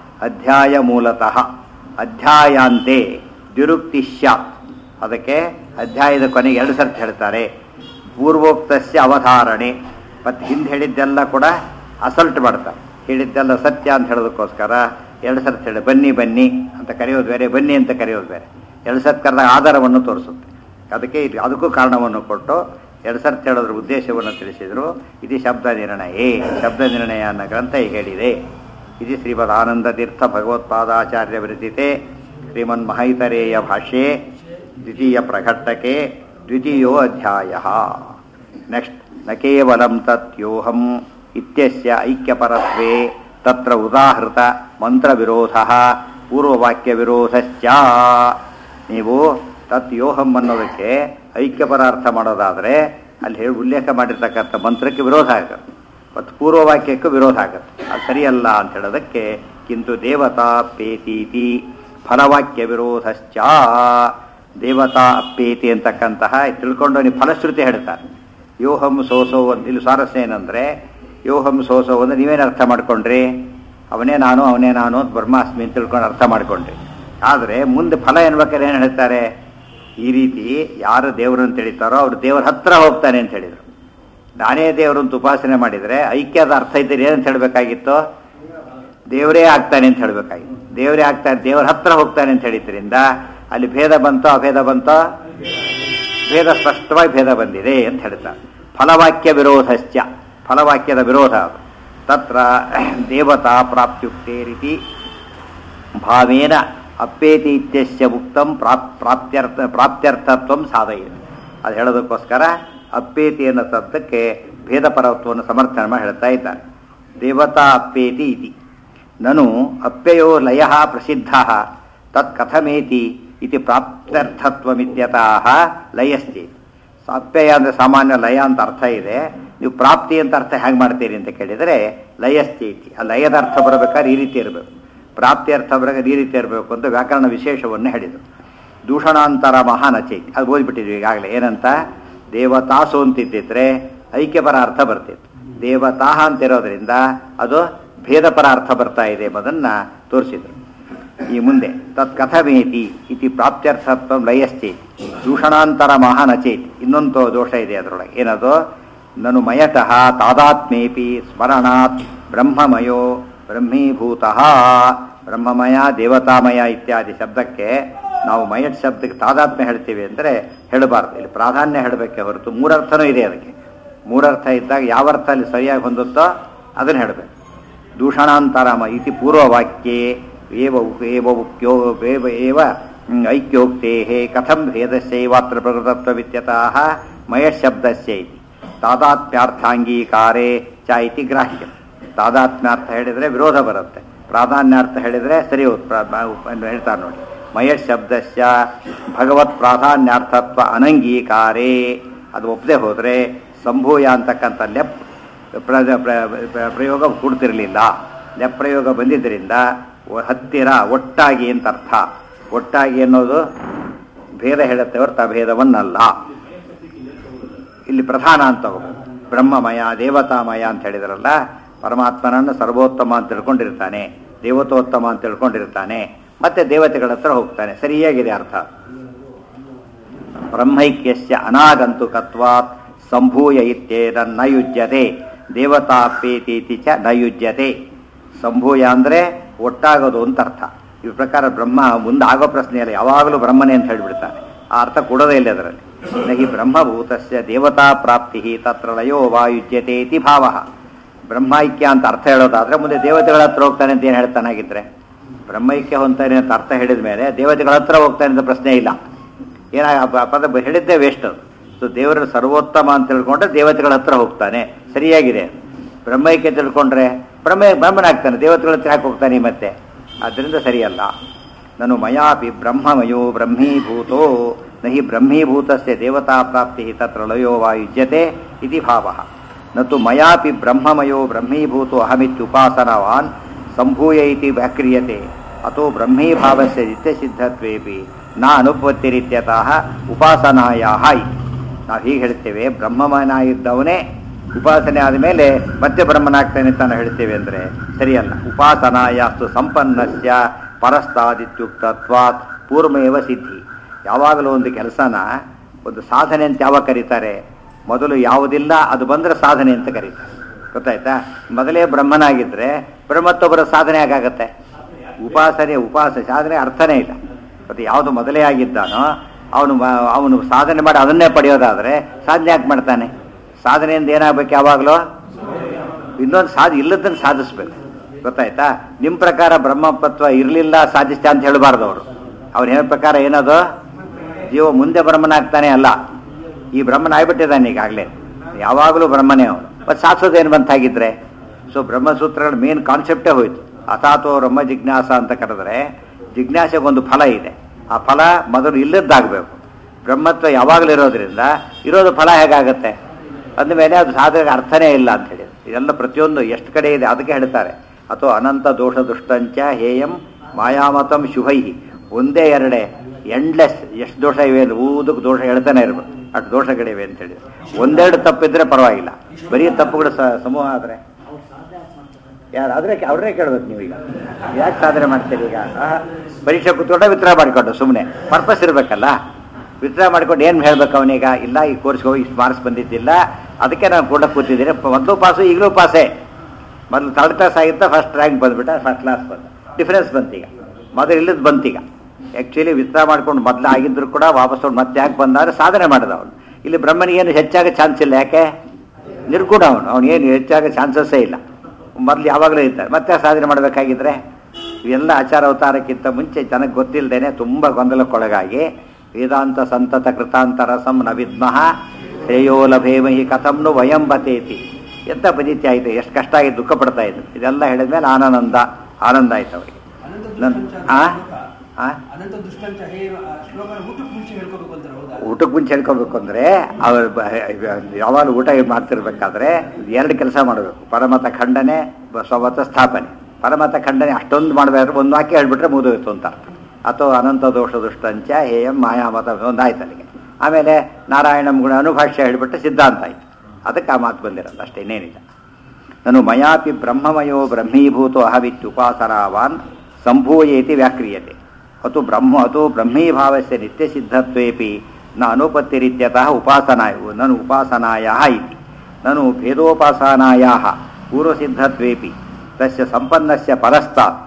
ಅಧ್ಯಾಯಾಂತೆ ದ್ವಿರುಕ್ತಿ ಸ್ಯಾತ್. ಅದಕ್ಕೆ ಅಧ್ಯಾಯದ ಕೊನೆಗೆ ಎರಡು ಸರ್ತಿ ಹೇಳ್ತಾರೆ. ಪೂರ್ವೋಕ್ತಸ್ಯ ಅವಧಾರಣೆ, ಮತ್ತು ಹಿಂದೆ ಹೇಳಿದ್ದೆಲ್ಲ ಕೂಡ ಅಸಲ್ಟ್ ಮಾಡ್ತಾರೆ. ಹೇಳಿದ್ದೆಲ್ಲ ಸತ್ಯ ಅಂತ ಹೇಳೋದಕ್ಕೋಸ್ಕರ ಎರಡು ಸರ್ತಿ ಹೇಳಿ, ಬನ್ನಿ ಅಂತ ಕರೆಯೋದು ಬೇರೆ, ಬನ್ನಿ ಅಂತ ಕರೆಯೋದು ಬೇರೆ. ಎರಡು ಸರ್ತಿ ಕರೆದಾಗ ಆಧಾರವನ್ನು ತೋರಿಸುತ್ತೆ. ಅದಕ್ಕೆ ಅದಕ್ಕೂ ಕಾರಣವನ್ನು ಕೊಟ್ಟು ಎರಡು ಸರ್ತಿ ಹೇಳೋದ್ರ ಉದ್ದೇಶವನ್ನು ತಿಳಿಸಿದರು. ಇದು ಶಬ್ದ ನಿರ್ಣಯ ಅನ್ನೋ ಗ್ರಂಥ ಈಗ ಹೇಳಿದೆ. ಇದು ಶ್ರೀಮದ್ ಆನಂದ ತೀರ್ಥ ಭಗವತ್ಪಾದಾಚಾರ್ಯ ವಿರಚಿತೆ ಶ್ರೀಮನ್ ಮಹೈತರೇಯ ಭಾಷ್ಯೆ ದ್ವಿತೀಯ ಪ್ರಘಟ್ಟಕೆ ದ್ವಿತೀಯೋ ಅಧ್ಯಾಯ. ನೆಕ್ಸ್ಟ್, ನ ಕೇವಲಂ ತತ್ಯೋಹಂ ಇತ್ಯಸ್ಯ ಐಕ್ಯಪರತ್ವೇ ತತ್ರ ಉದಾಹೃತ ಮಂತ್ರ ವಿರೋಧ ಪೂರ್ವವಾಕ್ಯ ವಿರೋಧಶ್ಚ. ನೀವು ತತ್ಯೋಹಂ ಅನ್ನೋದಕ್ಕೆ ಐಕ್ಯಪರ ಅರ್ಥ ಮಾಡೋದಾದರೆ ಅಲ್ಲಿ ಉಲ್ಲೇಖ ಮಾಡಿರ್ತಕ್ಕಂಥ ಮಂತ್ರಕ್ಕೆ ವಿರೋಧ ಆಗುತ್ತೆ ಮತ್ತು ಪೂರ್ವವಾಕ್ಯಕ್ಕೂ ವಿರೋಧ ಆಗುತ್ತೆ. ಅದು ಸರಿಯಲ್ಲ ಅಂತ ಹೇಳೋದಕ್ಕೆ ಕಿಂತು ದೇವತಾ ಅಪ್ಪೇತೀತಿ ಫಲವಾಕ್ಯ ವಿರೋಧಶ್ಚ. ದೇವತಾ ಅಪ್ಪೇತಿ ಅಂತಕ್ಕಂತಹ ತಿಳ್ಕೊಂಡು ನೀವು ಫಲಶ್ರುತಿ ಹೇಳ್ತಾರೆ. ಯೋಹಂ ಸೋಸೋ ಅಂತ ಇಲ್ಲಿ ಸ್ವಾರಸ್ಯ ಏನಂದರೆ, ಯೋಹಂ ಸೋಸೋ ಅಂದರೆ ನೀವೇನು ಅರ್ಥ ಮಾಡ್ಕೊಂಡ್ರಿ, ಅವನೇ ನಾನು ಅಂತ ಬ್ರಹ್ಮಾಸ್ಮಿ ಅಂತ ತಿಳ್ಕೊಂಡು ಅರ್ಥ ಮಾಡ್ಕೊಂಡ್ರಿ. ಆದರೆ ಮುಂದೆ ಫಲ ಎನ್ಬೇಕಾದ್ರೆ ಏನು ಹೇಳ್ತಾರೆ, ಈ ರೀತಿ ಯಾರು ದೇವರನ್ನು ತಿಳಿತಾರೋ ಅವರು ದೇವರ ಹತ್ರ ಹೋಗ್ತಾನೆ ಅಂತ ಹೇಳಿದರು. ನಾನೇ ದೇವರಂತ ಉಪಾಸನೆ ಮಾಡಿದರೆ ಐಕ್ಯದ ಅರ್ಥ ಇದ್ದೀರಿ ಏನಂತ ಹೇಳಬೇಕಾಗಿತ್ತು, ದೇವರೇ ಆಗ್ತಾನೆ ಅಂತ ಹೇಳಬೇಕಾಗಿತ್ತು. ದೇವರೇ ಆಗ್ತಾನೆ, ದೇವರ ಹತ್ರ ಹೋಗ್ತಾನೆ ಅಂತ ಹೇಳಿದ್ರಿಂದ ಅಲ್ಲಿ ಭೇದ ಬಂತೋ ಅಭೇದ ಬಂತೋ, ಭೇದ ಸ್ಪಷ್ಟವಾಗಿ ಭೇದ ಬಂದಿದೆ ಅಂತ ಹೇಳ್ತಾರೆ. ಫಲವಾಕ್ಯ ವಿರೋಧಶ್ಚ, ಫಲವಾಕ್ಯದ ವಿರೋಧ ಅದು. ತತ್ರ ದೇವತಾ ಪ್ರಾಪ್ತ್ಯುಕ್ತೇ ರೀತಿ ಭಾವೇನ ಅಪ್ಪೇತಿ ಇತ್ಯಸ್ಯ ಉಕ್ತಂ ಪ್ರಾಪ್ತ್ಯರ್ಥತ್ವಂ ಸಾಧಯತಿ. ಅದು ಹೇಳೋದಕ್ಕೋಸ್ಕರ ಅಪ್ಪೇತಿ ಅನ್ನೋ ಶಬ್ದಕ್ಕೆ ಭೇದ ಪರತ್ವವನ್ನು ಸಮರ್ಥನೆ ಮಾಡಿ ಹೇಳ್ತಾ ಇದ್ದಾರೆ. ದೇವತಾ ಅಪ್ಪೇತಿ ಇತಿ. ನನು ಅಪ್ಯಯೋ ಲಯಃ ಪ್ರಸಿದ್ಧಃ ತತ್ ಕಥಮೇತಿ ಇತಿ ಪ್ರಾಪ್ತ್ಯರ್ಥತ್ವಮಿತ್ಯತಃ ಲಯಸ್ತಿ. ಅಪ್ಯಯ ಅಂದರೆ ಸಾಮಾನ್ಯ ಲಯ ಅಂತ ಅರ್ಥ ಇದೆ. ನೀವು ಪ್ರಾಪ್ತಿ ಅಂತ ಅರ್ಥ ಹೇಗೆ ಮಾಡ್ತೀರಿ ಅಂತ ಕೇಳಿದರೆ ಲಯಸ್ಥಿತಿ. ಆ ಲಯದ ಅರ್ಥ ಬರಬೇಕಾದ್ರೆ ಈ ರೀತಿ ಇರಬೇಕು, ಪ್ರಾಪ್ತಿ ಅರ್ಥ ಬರಬೇಕಾದ್ರೆ ಈ ರೀತಿ ಇರಬೇಕು ಅಂತ ವ್ಯಾಕರಣ ವಿಶೇಷವನ್ನು ಹೇಳಿದರು. ದೂಷಣಾಂತರ ಮಹಾನಚೈತಿ ಅದು ಓದ್ಬಿಟ್ಟಿದ್ವಿ ಈಗಾಗಲೇ. ಏನಂತ ದೇವತಾಸು ಅಂತಿದ್ದಿದ್ರೆ ಐಕ್ಯಪರ ಅರ್ಥ ಬರ್ತಿತ್ತು. ದೇವತಾಹ ಅಂತಿರೋದ್ರಿಂದ ಅದು ಭೇದಪರ ಅರ್ಥ ಬರ್ತಾ ಇದೆ ಎಂಬುದನ್ನು ತೋರಿಸಿದರು. ಈ ಮುಂದೆ ತತ್ ಕಥಮೇತಿ ಇತಿ ಪ್ರಾಪ್ತ್ಯರ್ಥತ್ವ ಲಯಶ್ಚೇತಿ ದೂಷಣಾಂತರ ಮಹಾನಚೇತಿ. ಇನ್ನೊಂದು ದೋಷ ಇದೆ ಅದರೊಳಗೆ. ಏನದು? ನನು ಮಯತಃ ತಾದಾತ್ಮೇಪಿ ಸ್ಮರಣಾತ್ ಬ್ರಹ್ಮಮಯೋ ಬ್ರಹ್ಮೀಭೂತಃ. ಬ್ರಹ್ಮಮಯ ದೇವತಾಮಯ ಇತ್ಯಾದಿ ಶಬ್ದಕ್ಕೆ ನಾವು ಮಯಟ್ ಶಬ್ದಕ್ಕೆ ತಾದಾತ್ಮ್ಯ ಹೇಳ್ತೀವಿ ಅಂದರೆ ಹೇಳಬಾರ್ದು. ಇಲ್ಲಿ ಪ್ರಾಧಾನ್ಯ ಹೇಳಬೇಕೆ ಹೊರತು ಮೂರರ್ಥನೂ ಇದೆ. ಅದಕ್ಕೆ ಮೂರರ್ಥ ಇದ್ದಾಗ ಯಾವ ಅರ್ಥ ಅಲ್ಲಿ ಸರಿಯಾಗಿ ಹೊಂದುತ್ತೋ ಅದನ್ನು ಹೇಳಬೇಕು. ದೂಷಣಾಂತರಮ ಇತಿ ಪೂರ್ವವಾಕ್ಯೆ ಏವ ಐಕ್ಯೋಕ್ತೆ ಕಥಂ ಭೇದಸ್ಯೈವಾತ್ರ ಪ್ರಕೃತತ್ವವಿತ್ಯತಃ ಮಯಟ್ ಶಬ್ದಸ್ಯ ಇತಿ ತಾದಾತ್ಮ್ಯಾರ್ಥಾಂಗೀಕಾರೇ ಚ ಇತಿ ಗ್ರಾಹ್ಯ. ತಾದಾತ್ಮ್ಯಾರ್ಥ ಹೇಳಿದರೆ ವಿರೋಧ ಬರುತ್ತೆ, ಪ್ರಾಧಾನ್ಯಾರ್ಥ ಹೇಳಿದರೆ ಸರಿ ಹೇಳ್ತಾರೆ ನೋಡಿ. ಮಯಟ್ ಶಬ್ದಸ್ಯ ಭಗವತ್ ಪ್ರಾಧಾನ್ಯಾರ್ಥತ್ವ ಅನಂಗೀಕಾರೇ ಅದು ಒಪ್ಪದೆ ಹೋದರೆ ಸಂಭೂಯ ಅಂತಕ್ಕಂಥ ಲೆಪ್ ಪ್ರಯೋಗ ಕೊಡ್ತಿರಲಿಲ್ಲ. ಲೆಪ್ ಪ್ರಯೋಗ ಬಂದಿದ್ದರಿಂದ ಹತ್ತಿರ ಒಟ್ಟಾಗಿ ಅಂತ ಅರ್ಥ. ಒಟ್ಟಾಗಿ ಅನ್ನೋದು ಭೇದ ಹೇಳುತ್ತೆ ಹೊರತು ಅಭೇದವನ್ನಲ್ಲ. ಇಲ್ಲಿ ಪ್ರಧಾನ ಅಂತ ಹೋಗ್ಬೇಕು. ಬ್ರಹ್ಮಮಯ ದೇವತಾಮಯ ಅಂತ ಹೇಳಿದ್ರಲ್ಲ, ಪರಮಾತ್ಮನನ್ನು ಸರ್ವೋತ್ತಮ ಅಂತ ತಿಳ್ಕೊಂಡಿರ್ತಾನೆ, ದೇವತೋತ್ತಮ ಅಂತ ತಿಳ್ಕೊಂಡಿರ್ತಾನೆ, ಮತ್ತೆ ದೇವತೆಗಳ ಹತ್ರ ಹೋಗ್ತಾನೆ. ಸರಿಯಾಗಿದೆ ಅರ್ಥ. ಬ್ರಹ್ಮೈಕ್ಯಸ್ಯ ಅನಾಗಂತುಕತ್ವಾತ್ ಸಂಭೂಯ ಇತ್ಯೇದ ನ ಯುಜ್ಯತೆ ದೇವತಾಪೇತೀತಿ ಚ ನ ಯುಜ್ಯತೆ. ಸಂಭೂಯ ಅಂದರೆ ಒಟ್ಟಾಗೋದು ಅಂತ ಅರ್ಥ. ಈ ಪ್ರಕಾರ ಬ್ರಹ್ಮ ಮುಂದೆ ಆಗೋ ಪ್ರಶ್ನೆಯಲ್ಲ, ಯಾವಾಗಲೂ ಬ್ರಹ್ಮನೇ ಅಂತ ಹೇಳಿಬಿಡ್ತಾನೆ. ಆ ಅರ್ಥ ಕೊಡೋದೇ ಇಲ್ಲ ಅದರಲ್ಲಿ. ನಹಿ ಬ್ರಹ್ಮಭೂತಸ್ಯ ದೇವತಾ ಪ್ರಾಪ್ತಿ ತತ್ರ ಲಯೋ ವಾ ಯುಜ್ಯತೆ ಇತಿ ಭಾವ. ಬ್ರಹ್ಮೈಕ್ಯ ಅಂತ ಅರ್ಥ ಹೇಳೋದಾದ್ರೆ ಮುಂದೆ ದೇವತೆಗಳ ಹತ್ರ ಹೋಗ್ತಾನೆ ಅಂತ ಏನು ಹೇಳ್ತಾನಾಗಿದ್ರೆ, ಬ್ರಹ್ಮೈಕ್ಯ ಹೊಂತಾನೆ ಅಂತ ಅರ್ಥ ಹೇಳಿದ ಮೇಲೆ ದೇವತೆಗಳ ಹತ್ರ ಹೋಗ್ತಾನೆ ಅಂತ ಪ್ರಶ್ನೆ ಇಲ್ಲ. ಪದ ಹೇಳಿದ್ದೇ ವೇಸ್ಟ್. ಸೊ ದೇವರ ಸರ್ವೋತ್ತಮ ಅಂತ ತಿಳ್ಕೊಂಡ್ರೆ ದೇವತೆಗಳ ಹತ್ರ ಹೋಗ್ತಾನೆ, ಸರಿಯಾಗಿದೆ. ಬ್ರಹ್ಮೈಕ್ಯ ತಿಳ್ಕೊಂಡ್ರೆ ಬ್ರಹ್ಮನಾಗ್ತಾನೆ, ದೇವತೆಗಳ ಹತ್ರ ಯಾಕೆ ಹೋಗ್ತಾನೆ ಮತ್ತೆ? ಆದ್ದರಿಂದ ಸರಿಯಲ್ಲ. ನಾನು ಮಯಾಪಿ ಬ್ರಹ್ಮಮಯೋ ಬ್ರಹ್ಮೀಭೂತೋ ನಹಿ ಬ್ರಹ್ಮೀಭೂತಸ್ಯ ದೇವತಾ ಪ್ರಾಪ್ತಿ ತತ್ರ ಲಯೋ ವಾ ಯುಜ್ಯತೆ ಇತಿ ಭಾವ. ನತು ಮಯಾಪಿ ಬ್ರಹ್ಮಮಯೋ ಬ್ರಹ್ಮೀಭೂತೋ ಅಹಮಿತ್ಯುಪಾಸನವಾನ್ ಸಂಭೂಯ ಇತಿ ವ್ಯಾಕ್ರಿಯತೆ ಅಥೋ ಬ್ರಹ್ಮೀಭಾವಸ್ಯ ನಿತ್ಯಸಿದ್ಧತ್ವೇಪಿ ನ ಅನುಪತ್ತಿರಿತ್ಯತಃ ಉಪಾಸನಾಯಾಹ ಇತಿ. ನಾವು ಹೀಗೆ ಹೇಳ್ತೇವೆ, ಬ್ರಹ್ಮಮನಾಗಿದ್ದವನೇ ಉಪಾಸನೆ ಆದಮೇಲೆ ಮತ್ತೆ ಬ್ರಹ್ಮನಾಗ್ತಾನೆ ಅಂತ ನಾವು ಹೇಳ್ತೇವೆ ಅಂದರೆ ಸರಿಯಲ್ಲ. ಉಪಾಸನಾಯಾಸ್ತು ಸಂಪನ್ನಸ್ಯ ಪರಸ್ತಾದಿತ್ಯುಕ್ತತ್ವಾತ್ ಪೂರ್ವಮೇವ ಸಿದ್ಧಿ. ಯಾವಾಗಲೂ ಒಂದು ಕೆಲಸನ ಒಂದು ಸಾಧನೆ ಅಂತ ಯಾವಾಗ ಕರೀತಾರೆ? ಮೊದಲು ಯಾವುದಿಲ್ಲ ಅದು ಬಂದರೆ ಸಾಧನೆ ಅಂತ ಕರೀತಾರೆ. ಗೊತ್ತಾಯ್ತಾ? ಮೊದಲೇ ಬ್ರಹ್ಮನಾಗಿದ್ದರೆ ಬ್ರಹ್ಮತ್ತೊಬ್ಬರ ಸಾಧನೆ ಆಗಾಗತ್ತೆ. ಸಾಧನೆ ಅರ್ಥನೇ ಇಲ್ಲ. ಮತ್ತು ಯಾವುದು ಮೊದಲೇ ಆಗಿದ್ದಾನೋ ಅವನು ಸಾಧನೆ ಮಾಡಿ ಅದನ್ನೇ ಪಡೆಯೋದಾದರೆ ಸಾಧನೆ ಯಾಕೆ ಮಾಡ್ತಾನೆ? ಸಾಧನೆಯಿಂದ ಏನಾಗಬೇಕು? ಯಾವಾಗಲೂ ಇನ್ನೊಂದು ಇಲ್ಲದನ್ನು ಸಾಧಿಸ್ಬೇಕು. ಗೊತ್ತಾಯ್ತಾ? ನಿಮ್ಮ ಪ್ರಕಾರ ಬ್ರಹ್ಮತತ್ವ ಇರಲಿಲ್ಲ ಸಾಧಿಸ್ತಾ ಅಂತ ಹೇಳಬಾರ್ದು ಅವರು. ಅವ್ರು ಹೇಳೋ ಪ್ರಕಾರ ಏನದು? ಜೀವ ಮುಂದೆ ಬ್ರಹ್ಮನಾಗ್ತಾನೆ ಅಲ್ಲ, ಈ ಬ್ರಹ್ಮನ ಆಗ್ಬಿಟ್ಟಿದ್ದಾನೆ ಈಗಾಗಲೇ, ಯಾವಾಗಲೂ ಬ್ರಹ್ಮನೇ ಅವನು. ಮತ್ತು ಸಾಧಿಸೋದೇನು ಬಂತಾಗಿದ್ರೆ? ಸೊ ಬ್ರಹ್ಮಸೂತ್ರಗಳ ಮೇನ್ ಕಾನ್ಸೆಪ್ಟೇ ಹೋಯ್ತು. ಅಥಾತೋ ಬ್ರಹ್ಮ ಜಿಜ್ಞಾಸ ಅಂತ ಕರೆದ್ರೆ ಜಿಜ್ಞಾಸೆಗೊಂದು ಫಲ ಇದೆ. ಆ ಫಲ ಮೊದಲು ಇಲ್ಲದ್ದಾಗಬೇಕು. ಬ್ರಹ್ಮತ್ವ ಯಾವಾಗಲೂ ಇರೋದ್ರಿಂದ ಇರೋದು ಫಲ ಹೇಗಾಗತ್ತೆ ಅಂದಮೇಲೆ ಅದು ಸಾಧನೆಗೆ ಅರ್ಥನೇ ಇಲ್ಲ ಅಂತ ಹೇಳಿ. ಇದೆಲ್ಲ ಪ್ರತಿಯೊಂದು ಎಷ್ಟು ಕಡೆ ಇದೆ ಅದಕ್ಕೆ ಹೇಳ್ತಾರೆ. ಅಥವಾ ಅನಂತ ದೋಷ ದುಷ್ಟಂಚ ಹೇಯಂ ಮಾಯಾಮತಂ ಶುಭೈ. ಒಂದೇ ಎರಡೇ ಎಂಡ್ಲೆಸ್ ಎಷ್ಟು ದೋಷ ಇವೆ ಅಂದ್ರೆ ಊದಕ್ಕೆ ದೋಷ ಹೇಳ್ತಾನೆ ಇರ್ಬೇಕು, ಅಷ್ಟು ದೋಷಗಳಿವೆ ಅಂತೇಳಿ. ಒಂದೆರಡು ತಪ್ಪಿದ್ರೆ ಪರವಾಗಿಲ್ಲ, ಬರೀ ತಪ್ಪುಗಳು ಸಮೂಹ ಆದರೆ ಯಾರಾದರೆ ಅವ್ರನ್ನೇ ಕೇಳ್ಬೇಕು. ನೀವೀಗ ಯಾಕೆ ಸಾಧನೆ ಮಾಡ್ತೀರಿ? ಈಗ ಪರೀಕ್ಷೆ ಕೂತ್ಕೊಂಡೆ ವಿತ್ಡ್ರಾ ಮಾಡಿಕೊಂಡು ಸುಮ್ಮನೆ ಪರ್ಪಸ್ ಇರಬೇಕಲ್ಲ. ವಿತ್ಡ್ರಾ ಮಾಡ್ಕೊಂಡು ಏನು ಹೇಳ್ಬೇಕು ಅವನೀಗ? ಇಲ್ಲ, ಈ ಕೋರ್ಸ್ಗೆ ಹೋಗಿ ಇಷ್ಟು ಮಾರ್ಕ್ಸ್ ಬಂದಿದ್ದಿಲ್ಲ, ಅದಕ್ಕೆ ನಾನು ಕೂಡ ಕೂತಿದ್ದೀನಿ. ಮೊದಲು ಪಾಸು ಈಗಲೂ ಪಾಸೇ. ಮೊದಲು ಥರ್ಡ್ ಕ್ಲಾಸ್ ಆಗಿತ್ತ ಫಸ್ಟ್ ರ್ಯಾಂಕ್ ಬಂದುಬಿಟ್ಟ, ಫಸ್ಟ್ ಕ್ಲಾಸ್ ಬಂದು ಡಿಫ್ರೆನ್ಸ್ ಬಂತೀಗ. ಮೊದಲು ಇಲ್ಲದ ಬಂತೀಗ. ಆ್ಯಕ್ಚುಲಿ ವಿತ್ಡ್ರಾ ಮಾಡ್ಕೊಂಡು ಮೊದಲು ಆಗಿದ್ರು ಕೂಡ ವಾಪಸ್ ತೊಗೊಂಡು ಮತ್ತೆ ಯಾಕೆ ಬಂದಾದ್ರೆ ಸಾಧನೆ ಮಾಡಿದ ಅವನು. ಇಲ್ಲಿ ಬ್ರಹ್ಮನಿಗೇನು ಹೆಚ್ಚಾಗ ಚಾನ್ಸ್ ಇಲ್ಲ. ಯಾಕೆ? ನಿರ್ಗುಣ ಅವನು ಏನು ಹೆಚ್ಚಾಗ ಚಾನ್ಸಸ್ಸೇ ಇಲ್ಲ. ಮೊದಲು ಯಾವಾಗಲೂ ಇರ್ತಾರೆ, ಮತ್ತೆ ಸಾಧನೆ ಮಾಡಬೇಕಾಗಿದ್ರೆ ಇವೆಲ್ಲ ಆಚಾರ ಅವತಾರಕ್ಕಿಂತ ಮುಂಚೆ ಜನಕ್ಕೆ ಗೊತ್ತಿಲ್ಲದೇನೆ ತುಂಬ ಗೊಂದಲಕ್ಕೊಳಗಾಗಿ ವೇದಾಂತ ಸಂತತ ಕೃತಾಂತರ ಸಂ ನ ವಿದ್ಮಃ ಶ್ರೇಯೋ ಲಭೇಮಹಿ ಕಥಂನು ವಯಂ ಬತೇತಿ. ಎಂಥ ಪದ್ಧತಿ ಆಯಿತು, ಎಷ್ಟು ಕಷ್ಟ ಆಗಿದೆ, ದುಃಖ ಪಡ್ತಾ ಇದ್ರು. ಇದೆಲ್ಲ ಹೇಳಿದ್ಮೇಲೆ ಆನಂದ ಆಯ್ತು ಅವರಿಗೆ. ಊಟಕ್ಕೆ ಮುಂಚೆ ಹೇಳ್ಕೋಬೇಕು ಅಂದರೆ ಅವ್ರು ಯಾವಾಗ ಊಟ ಮಾಡ್ತಿರ್ಬೇಕಾದ್ರೆ 2 ಕೆಲಸ ಮಾಡಬೇಕು. ಪರಮತ ಖಂಡನೆ, ಸ್ವಮತ ಸ್ಥಾಪನೆ. ಪರಮತ ಖಂಡನೆ ಅಷ್ಟೊಂದು ಮಾಡಬೇಕಾದ್ರೆ ಒಂದು ವಾಕ್ಯ ಹೇಳ್ಬಿಟ್ರೆ ಮುಗಿದೋಯ್ತು ಅಂತ ಅರ್ಥ. ಅಥವಾ ಅನಂತ ದೋಷ ದುಷ್ಟಂಚ ಹೇಯಂ ಮಾಯಾಮತ ಒಂದಾಯ್ತು ಅಲ್ಲಿಗೆ. ಆಮೇಲೆ ನಾರಾಯಣಂ ಗುಣ ಅನುಭಾಷ್ಯ ಹೇಳಿಬಿಟ್ರೆ ಸಿದ್ಧಾಂತ ಆಯಿತು. ಅದಕ್ಕೆ ಆ ಮಾತು ಬಂದಿರೋದು ಅಷ್ಟೇ, ಇನ್ನೇನಿಲ್ಲ. ನಾನು ಮಯಾಪಿ ಬ್ರಹ್ಮಮಯೋ ಬ್ರಹ್ಮೀಭೂತೋ ಅಹವಿತ್ಯುಪಾಸರಾವಾನ್ ಸಂಭೂಯೇತಿ ವ್ಯಾಕ್ರಿಯತೆ. ಅತು ಬ್ರಹ್ಮೀಭಾವಸ್ಯ ನಿತ್ಯಸಿದ್ಧತ್ವೇಪಿ ನ ಅನುಪತ್ತಿರಿತ್ಯತಃ ನನು ಉಪಾಸನಾಯಾಃ ಇತಿ. ನನು ಭೇದೋಪಾಸನಾಯಾಃ ಪೂರ್ವಸಿದ್ಧತ್ವೇಪಿ ತಸ್ಯ ಸಂಪನ್ನಸ್ಯ ಪರಸ್ತಾತ್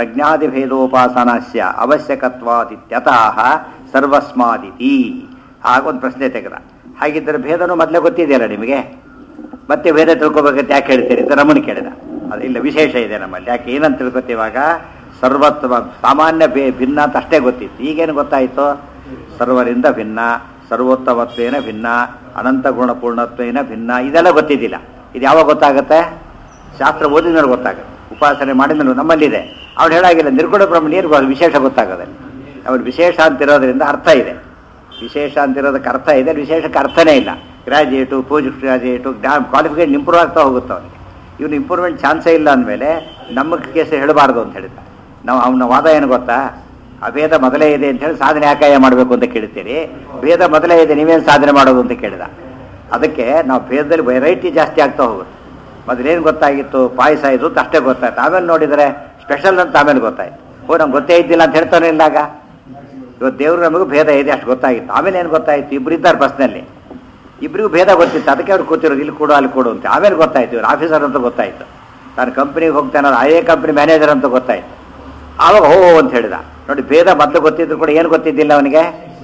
ಪ್ರಜ್ಞಾದಿಭೇದೋಪಾಸನಸ್ಯ ಅವಶ್ಯಕತ್ವಾದಿತ್ಯತಃ ಸರ್ವಸ್ಮಾದಿತಿ. ಹಾಗೊಂದು ಪ್ರಶ್ನೆ ತೆಗೆದ. ಹಾಗಿದ್ದರೆ ಭೇದನೂ ಮೊದಲೇ ಗೊತ್ತಿದೆಯಲ್ಲ ನಿಮಗೆ, ಮತ್ತೆ ಭೇದ ತಿಳ್ಕೊಬೇಕಂತ ಯಾಕೆ ಹೇಳ್ತೀರಿ ಅಂತ ನಮ್ಮನ್ನು ಕೇಳಿದ. ಅದಿಲ್ಲ, ವಿಶೇಷ ಇದೆ ನಮ್ಮಲ್ಲಿ. ಯಾಕೆ ಏನಂತ ತಿಳ್ಕೊತೀವಾಗ ಸರ್ವತ್ವ ಸಾಮಾನ್ಯ ಭಿನ್ನ ಅಂತ ಅಷ್ಟೇ ಗೊತ್ತಿತ್ತು. ಈಗೇನು ಗೊತ್ತಾಯಿತು? ಸರ್ವರಿಂದ ಭಿನ್ನ, ಸರ್ವೋತ್ತಮತ್ವೇನ ಭಿನ್ನ, ಅನಂತ ಗುಣಪೂರ್ಣತ್ವೇನ ಭಿನ್ನ, ಇದೆಲ್ಲ ಗೊತ್ತಿದ್ದಿಲ್ಲ. ಇದು ಯಾವಾಗ ಗೊತ್ತಾಗುತ್ತೆ? ಶಾಸ್ತ್ರ ಓದಿದ್ಮೇಲೆ ಗೊತ್ತಾಗುತ್ತೆ. ಉಪಾಸನೆ ಮಾಡಿದ್ಮೇಲೆ ನಮ್ಮಲ್ಲಿದೆ. ಅವ್ರು ಹೇಳಾಗಿಲ್ಲ, ನಿರ್ಗುಣ ಬ್ರಹ್ಮ ನೀರು ವಿಶೇಷ ಗೊತ್ತಾಗೋದಲ್ಲಿ. ಅವ್ರು ವಿಶೇಷ ಅಂತಿರೋದ್ರಿಂದ ಅರ್ಥ ಇದೆ. ವಿಶೇಷ ಅಂತಿರೋದಕ್ಕೆ ಅರ್ಥ ಇದೆ, ವಿಶೇಷಕ್ಕೆ ಅರ್ಥನೇ ಇಲ್ಲ. Graduate, post graduate, qualification improve ಆಗ್ತಾ ಹೋಗುತ್ತೆ ಅವನಿಗೆ. ಇವನು ಇಂಪ್ರೂವ್ಮೆಂಟ್ ಚಾನ್ಸೇ ಇಲ್ಲ ಅಂದಮೇಲೆ ನಮ್ಮ ಕೇಸ್ ಹೇಳಬಾರ್ದು ಅಂತ ಹೇಳಿದ್ದ. ನಾವು ಅವನ ವಾದ ಏನು ಗೊತ್ತಾ? ಅಭೇದ ಮೊದಲೇ ಇದೆ ಅಂತ ಹೇಳಿ ಸಾಧನೆ ಯಾಕಾಯ ಮಾಡಬೇಕು ಅಂತ ಕೇಳ್ತೀರಿ. ಭೇದ ಮೊದಲೇ ಇದೆ, ನೀವೇನು ಸಾಧನೆ ಮಾಡೋದು ಅಂತ ಕೇಳಿದ. ಅದಕ್ಕೆ ನಾವು ಭೇದದಲ್ಲಿ ವೆರೈಟಿ ಜಾಸ್ತಿ ಆಗ್ತಾ ಹೋಗುತ್ತೆ. ಮೊದಲೇನು ಗೊತ್ತಾಗಿತ್ತು? ಪಾಯಸ ಇದು ಅಂತ ಅಷ್ಟೇ ಗೊತ್ತಾಯ್ತು. ಆಮೇಲೆ ನೋಡಿದರೆ ಸ್ಪೆಷಲ್ ಅಂತ ಆಮೇಲೆ ಗೊತ್ತಾಯ್ತು. ನಂಗೆ ಗೊತ್ತೇ ಇದ್ದಿಲ್ಲ ಅಂತ ಹೇಳ್ತಾನೆ ಇಲ್ಲಾಗ. ಇವತ್ತು ದೇವರು ನಮಗೂ ಭೇದ ಇದೆ ಅಷ್ಟು ಗೊತ್ತಾಗಿತ್ತು. ಆಮೇಲೆ ಏನು ಗೊತ್ತಾಯ್ತು? ಇಬ್ಬರಿದ್ದಾರೆ ಬಸ್ನಲ್ಲಿ, ಇಬ್ಬರಿಗೂ ಭೇದ ಗೊತ್ತಿತ್ತು. ಅದಕ್ಕೆ ಅವ್ರು ಕೂತಿರೋದು ಇಲ್ಲಿ ಕೊಡು ಅಲ್ಲಿ ಕೊಡು ಅಂತ. ಆಮೇಲೆ ಗೊತ್ತಾಯ್ತು ಇವ್ರು ಆಫೀಸರ್ ಅಂತ ಗೊತ್ತಾಯ್ತು. ನಾನು ಕಂಪ್ನಿಗೆ ಹೋಗ್ತಾನೆ, ಅದೇ ಕಂಪ್ನಿ ಮ್ಯಾನೇಜರ್ ಅಂತ ಗೊತ್ತಾಯ್ತು. ಆವಾಗ ಹೋ ಅಂತ ಹೇಳಿದ. ನೋಡಿ, ಭೇದ ಮೊದಲು ಗೊತ್ತಿದ್ರು ಕೂಡ ಏನು ಗೊತ್ತಿದ್ದಿಲ್ಲ ಅವನಿಗೆ?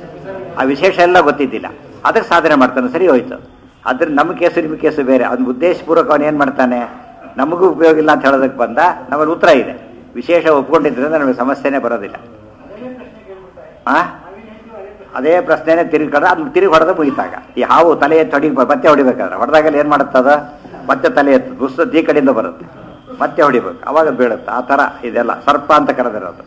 ಆ ವಿಶೇಷ ಎಲ್ಲ ಗೊತ್ತಿದ್ದಿಲ್ಲ. ಅದಕ್ಕೆ ಸಾಧನೆ ಮಾಡ್ತಾನೆ, ಸರಿ ಹೋಯ್ತು. ಅದ್ರ ನಮ್ಮ ಕೇಸು ನಿಮ್ಮ ಕೇಸು ಬೇರೆ. ಅದನ್ನ ಉದ್ದೇಶಪೂರ್ವಕ ಅವನು ಏನು ಮಾಡ್ತಾನೆ? ನಮಗೂ ಉಪಯೋಗ ಇಲ್ಲ ಅಂತ ಹೇಳೋದಕ್ಕೆ ಬಂದ. ನಮ್ಮಲ್ಲಿ ಉತ್ತರ ಇದೆ. ವಿಶೇಷ ಒಪ್ಕೊಂಡಿದ್ರಿಂದ ನಮಗೆ ಸಮಸ್ಯೆನೇ ಬರೋದಿಲ್ಲ. ಅದೇ ಪ್ರಶ್ನೆನೇ ತಿರುಗಿಕೊಂಡ್ರೆ ಅದನ್ನ ತಿರುಗಿ ಹೊಡೆದ ಮುಗಿತಾಗ. ಈ ಹಾವು ತಲೆ ಎತ್ತಿ ಮತ್ತೆ ಹೊಡಿಬೇಕಾದ್ರೆ ಹೊಡೆದಾಗಲ್ಲಿ ಏನು ಮಾಡುತ್ತದ? ಮತ್ತೆ ತಲೆ ಎತ್ತು ಪುಸ್ತಕ ಈ ಕಡೆಯಿಂದ ಬರುತ್ತೆ, ಮತ್ತೆ ಹೊಡಿಬೇಕು, ಅವಾಗ ಬೀಳುತ್ತೆ. ಆ ಥರ ಇದೆಲ್ಲ ಸರ್ಪ ಅಂತ ಕರೆದಿರೋದು.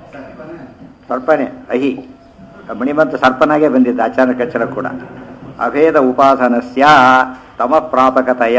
ಸರ್ಪನೇ ಅಹಿ ಮಣಿಮಂತ ಸರ್ಪನಾಗೆ ಬಂದಿದ್ದ ಆಚಾರ್ಯ ಕೂಡ. ಅಭೇದ ಉಪಾಸನಸ್ಯ ತಮ ಪ್ರಾಪಕತೆಯ.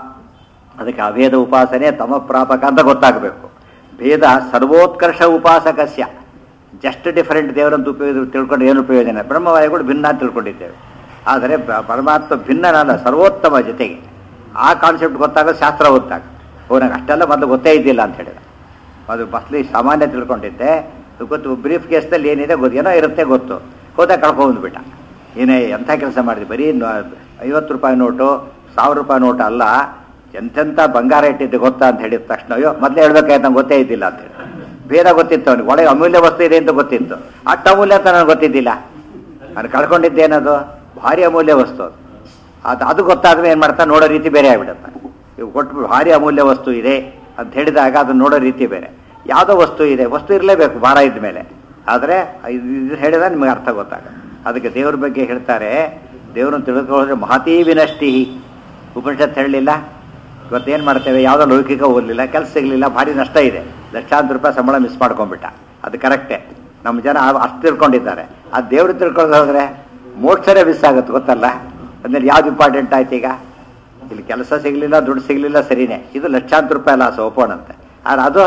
ಅದಕ್ಕೆ ಅಭೇದ ಉಪಾಸನೆ ತಮ ಪ್ರಾಪಕ ಅಂತ ಗೊತ್ತಾಗಬೇಕು. ಭೇದ ಸರ್ವೋತ್ಕರ್ಷ ಉಪಾಸಕಸ್ಯ. ಜಸ್ಟ್ ಡಿಫರೆಂಟ್ ದೇವರಂತ ಉಪಯೋಗ ತಿಳ್ಕೊಂಡು ಏನು ಪ್ರಯೋಜನ? ಬ್ರಹ್ಮವಾಯುಗಳು ಭಿನ್ನ ಅಂತ ತಿಳ್ಕೊಂಡಿದ್ದೇವೆ. ಆದರೆ ಪರಮಾತ್ಮ ಭಿನ್ನನಲ್ಲ, ಸರ್ವೋತ್ತಮ. ಜೊತೆಗೆ ಆ ಕಾನ್ಸೆಪ್ಟ್ ಗೊತ್ತಾಗೋದು ಶಾಸ್ತ್ರ ಓದ್ತಾಗ. ನಂಗೆ ಅಷ್ಟೆಲ್ಲ ಮೊದಲು ಗೊತ್ತೇ ಇದ್ದಿಲ್ಲ ಅಂತ ಹೇಳಿದ. ಅದು ಮಸ್ಲಿ ಸಾಮಾನ್ಯ ತಿಳ್ಕೊಂಡಿದ್ದೆ. ಗೊತ್ತು, ಬ್ರೀಫ್ ಕೇಸ್ದಲ್ಲಿ ಏನಿದೆ ಗೊತ್ತು, ಏನೋ ಇರುತ್ತೆ ಗೊತ್ತು. ಹೋದಾಗ ಕಳ್ಕೊಂಡ್ಬಿಟ್ಟ. ಏನೇ ಎಂಥ ಕೆಲಸ ಮಾಡಿದ್ವಿ? ಬರೀ 50 ರೂಪಾಯಿ ನೋಟು, 1000 ರೂಪಾಯಿ ನೋಟು ಅಲ್ಲ, ಎಂತೆಂಥ ಬಂಗಾರ ಇಟ್ಟಿದ್ದೆ ಗೊತ್ತಾ ಅಂತ ಹೇಳಿದ ತಕ್ಷಣ ಅಯ್ಯೋ ಮೊದಲೇ ಹೇಳ್ಬೇಕಾಯ್ತು, ನಂಗೆ ಗೊತ್ತೇ ಇದ್ದಿಲ್ಲ ಅಂತೇಳಿ. ಭೇದ ಗೊತ್ತಿತ್ತು ಅವನಿಗೆ, ಒಳಗೆ ಅಮೂಲ್ಯ ವಸ್ತು ಇದೆ ಅಂತ ಗೊತ್ತಿತ್ತು. ಅಷ್ಟು ಅಮೂಲ್ಯ ಅಂತ ನನಗೆ ಗೊತ್ತಿದ್ದಿಲ್ಲ. ನಾನು ಕಳ್ಕೊಂಡಿದ್ದೇನದು ಭಾರಿ ಅಮೂಲ್ಯ ವಸ್ತು. ಅದು ಗೊತ್ತಾದ್ಮೇಲೆ ಏನು ಮಾಡ್ತಾ ನೋಡೋ ರೀತಿ ಬೇರೆ ಆಗಿಬಿಡುತ್ತೆ. ಇವು ಕೊಟ್ಟು ಭಾರಿ ಅಮೂಲ್ಯ ವಸ್ತು ಇದೆ ಅಂತ ಹೇಳಿದಾಗ ಅದನ್ನು ನೋಡೋ ರೀತಿ ಬೇರೆ. ಯಾವುದೋ ವಸ್ತು ಇದೆ, ವಸ್ತು ಇರಲೇಬೇಕು ಭಾರ ಇದ್ದ ಮೇಲೆ. ಆದರೆ ಇದು ಹೇಳಿದ ನಿಮಗೆ ಅರ್ಥ ಗೊತ್ತಾಗ. ಅದಕ್ಕೆ ದೇವ್ರ ಬಗ್ಗೆ ಹೇಳ್ತಾರೆ, ದೇವ್ರನ್ನ ತಿಳಿದುಕೊಳ್ಳೋದ್ರೆ ಮಹತೀ ವಿನಷ್ಟಿ. ಉಪನಿಷತ್ತು ಹೇಳಲಿಲ್ಲ. ಇವತ್ತೇನು ಮಾಡ್ತೇವೆ? ಯಾವುದೋ ಲೌಕಿಕ ಓದಲಿಲ್ಲ, ಕೆಲಸ ಸಿಗಲಿಲ್ಲ, ಭಾರಿ ನಷ್ಟ ಇದೆ, ಲಕ್ಷಾಂತರ ರೂಪಾಯಿ ಸಂಬಳ ಮಿಸ್ ಮಾಡ್ಕೊಂಡ್ಬಿಟ್ಟ. ಅದು ಕರೆಕ್ಟೇ. ನಮ್ಮ ಜನ ಅಷ್ಟು ತಿಳ್ಕೊಂಡಿದ್ದಾರೆ. ಅದು ದೇವ್ರು ತಿಳ್ಕೊಂಡು ಹೋದರೆ ಮೋಕ್ಷರೇ ಮಿಸ್ ಆಗುತ್ತೆ, ಗೊತ್ತಲ್ಲ. ಅಂದರೆ ಯಾವ್ದು ಇಂಪಾರ್ಟೆಂಟ್ ಆಯ್ತು? ಈಗ ಇಲ್ಲಿ ಕೆಲಸ ಸಿಗಲಿಲ್ಲ, ದುಡ್ಡು ಸಿಗಲಿಲ್ಲ, ಸರಿನೇ. ಇದು ಲಕ್ಷಾಂತರ ರೂಪಾಯಿ ಲಾಸ್ ಒಪ್ಪೋಣಂತೆ. ಆದರೆ ಅದು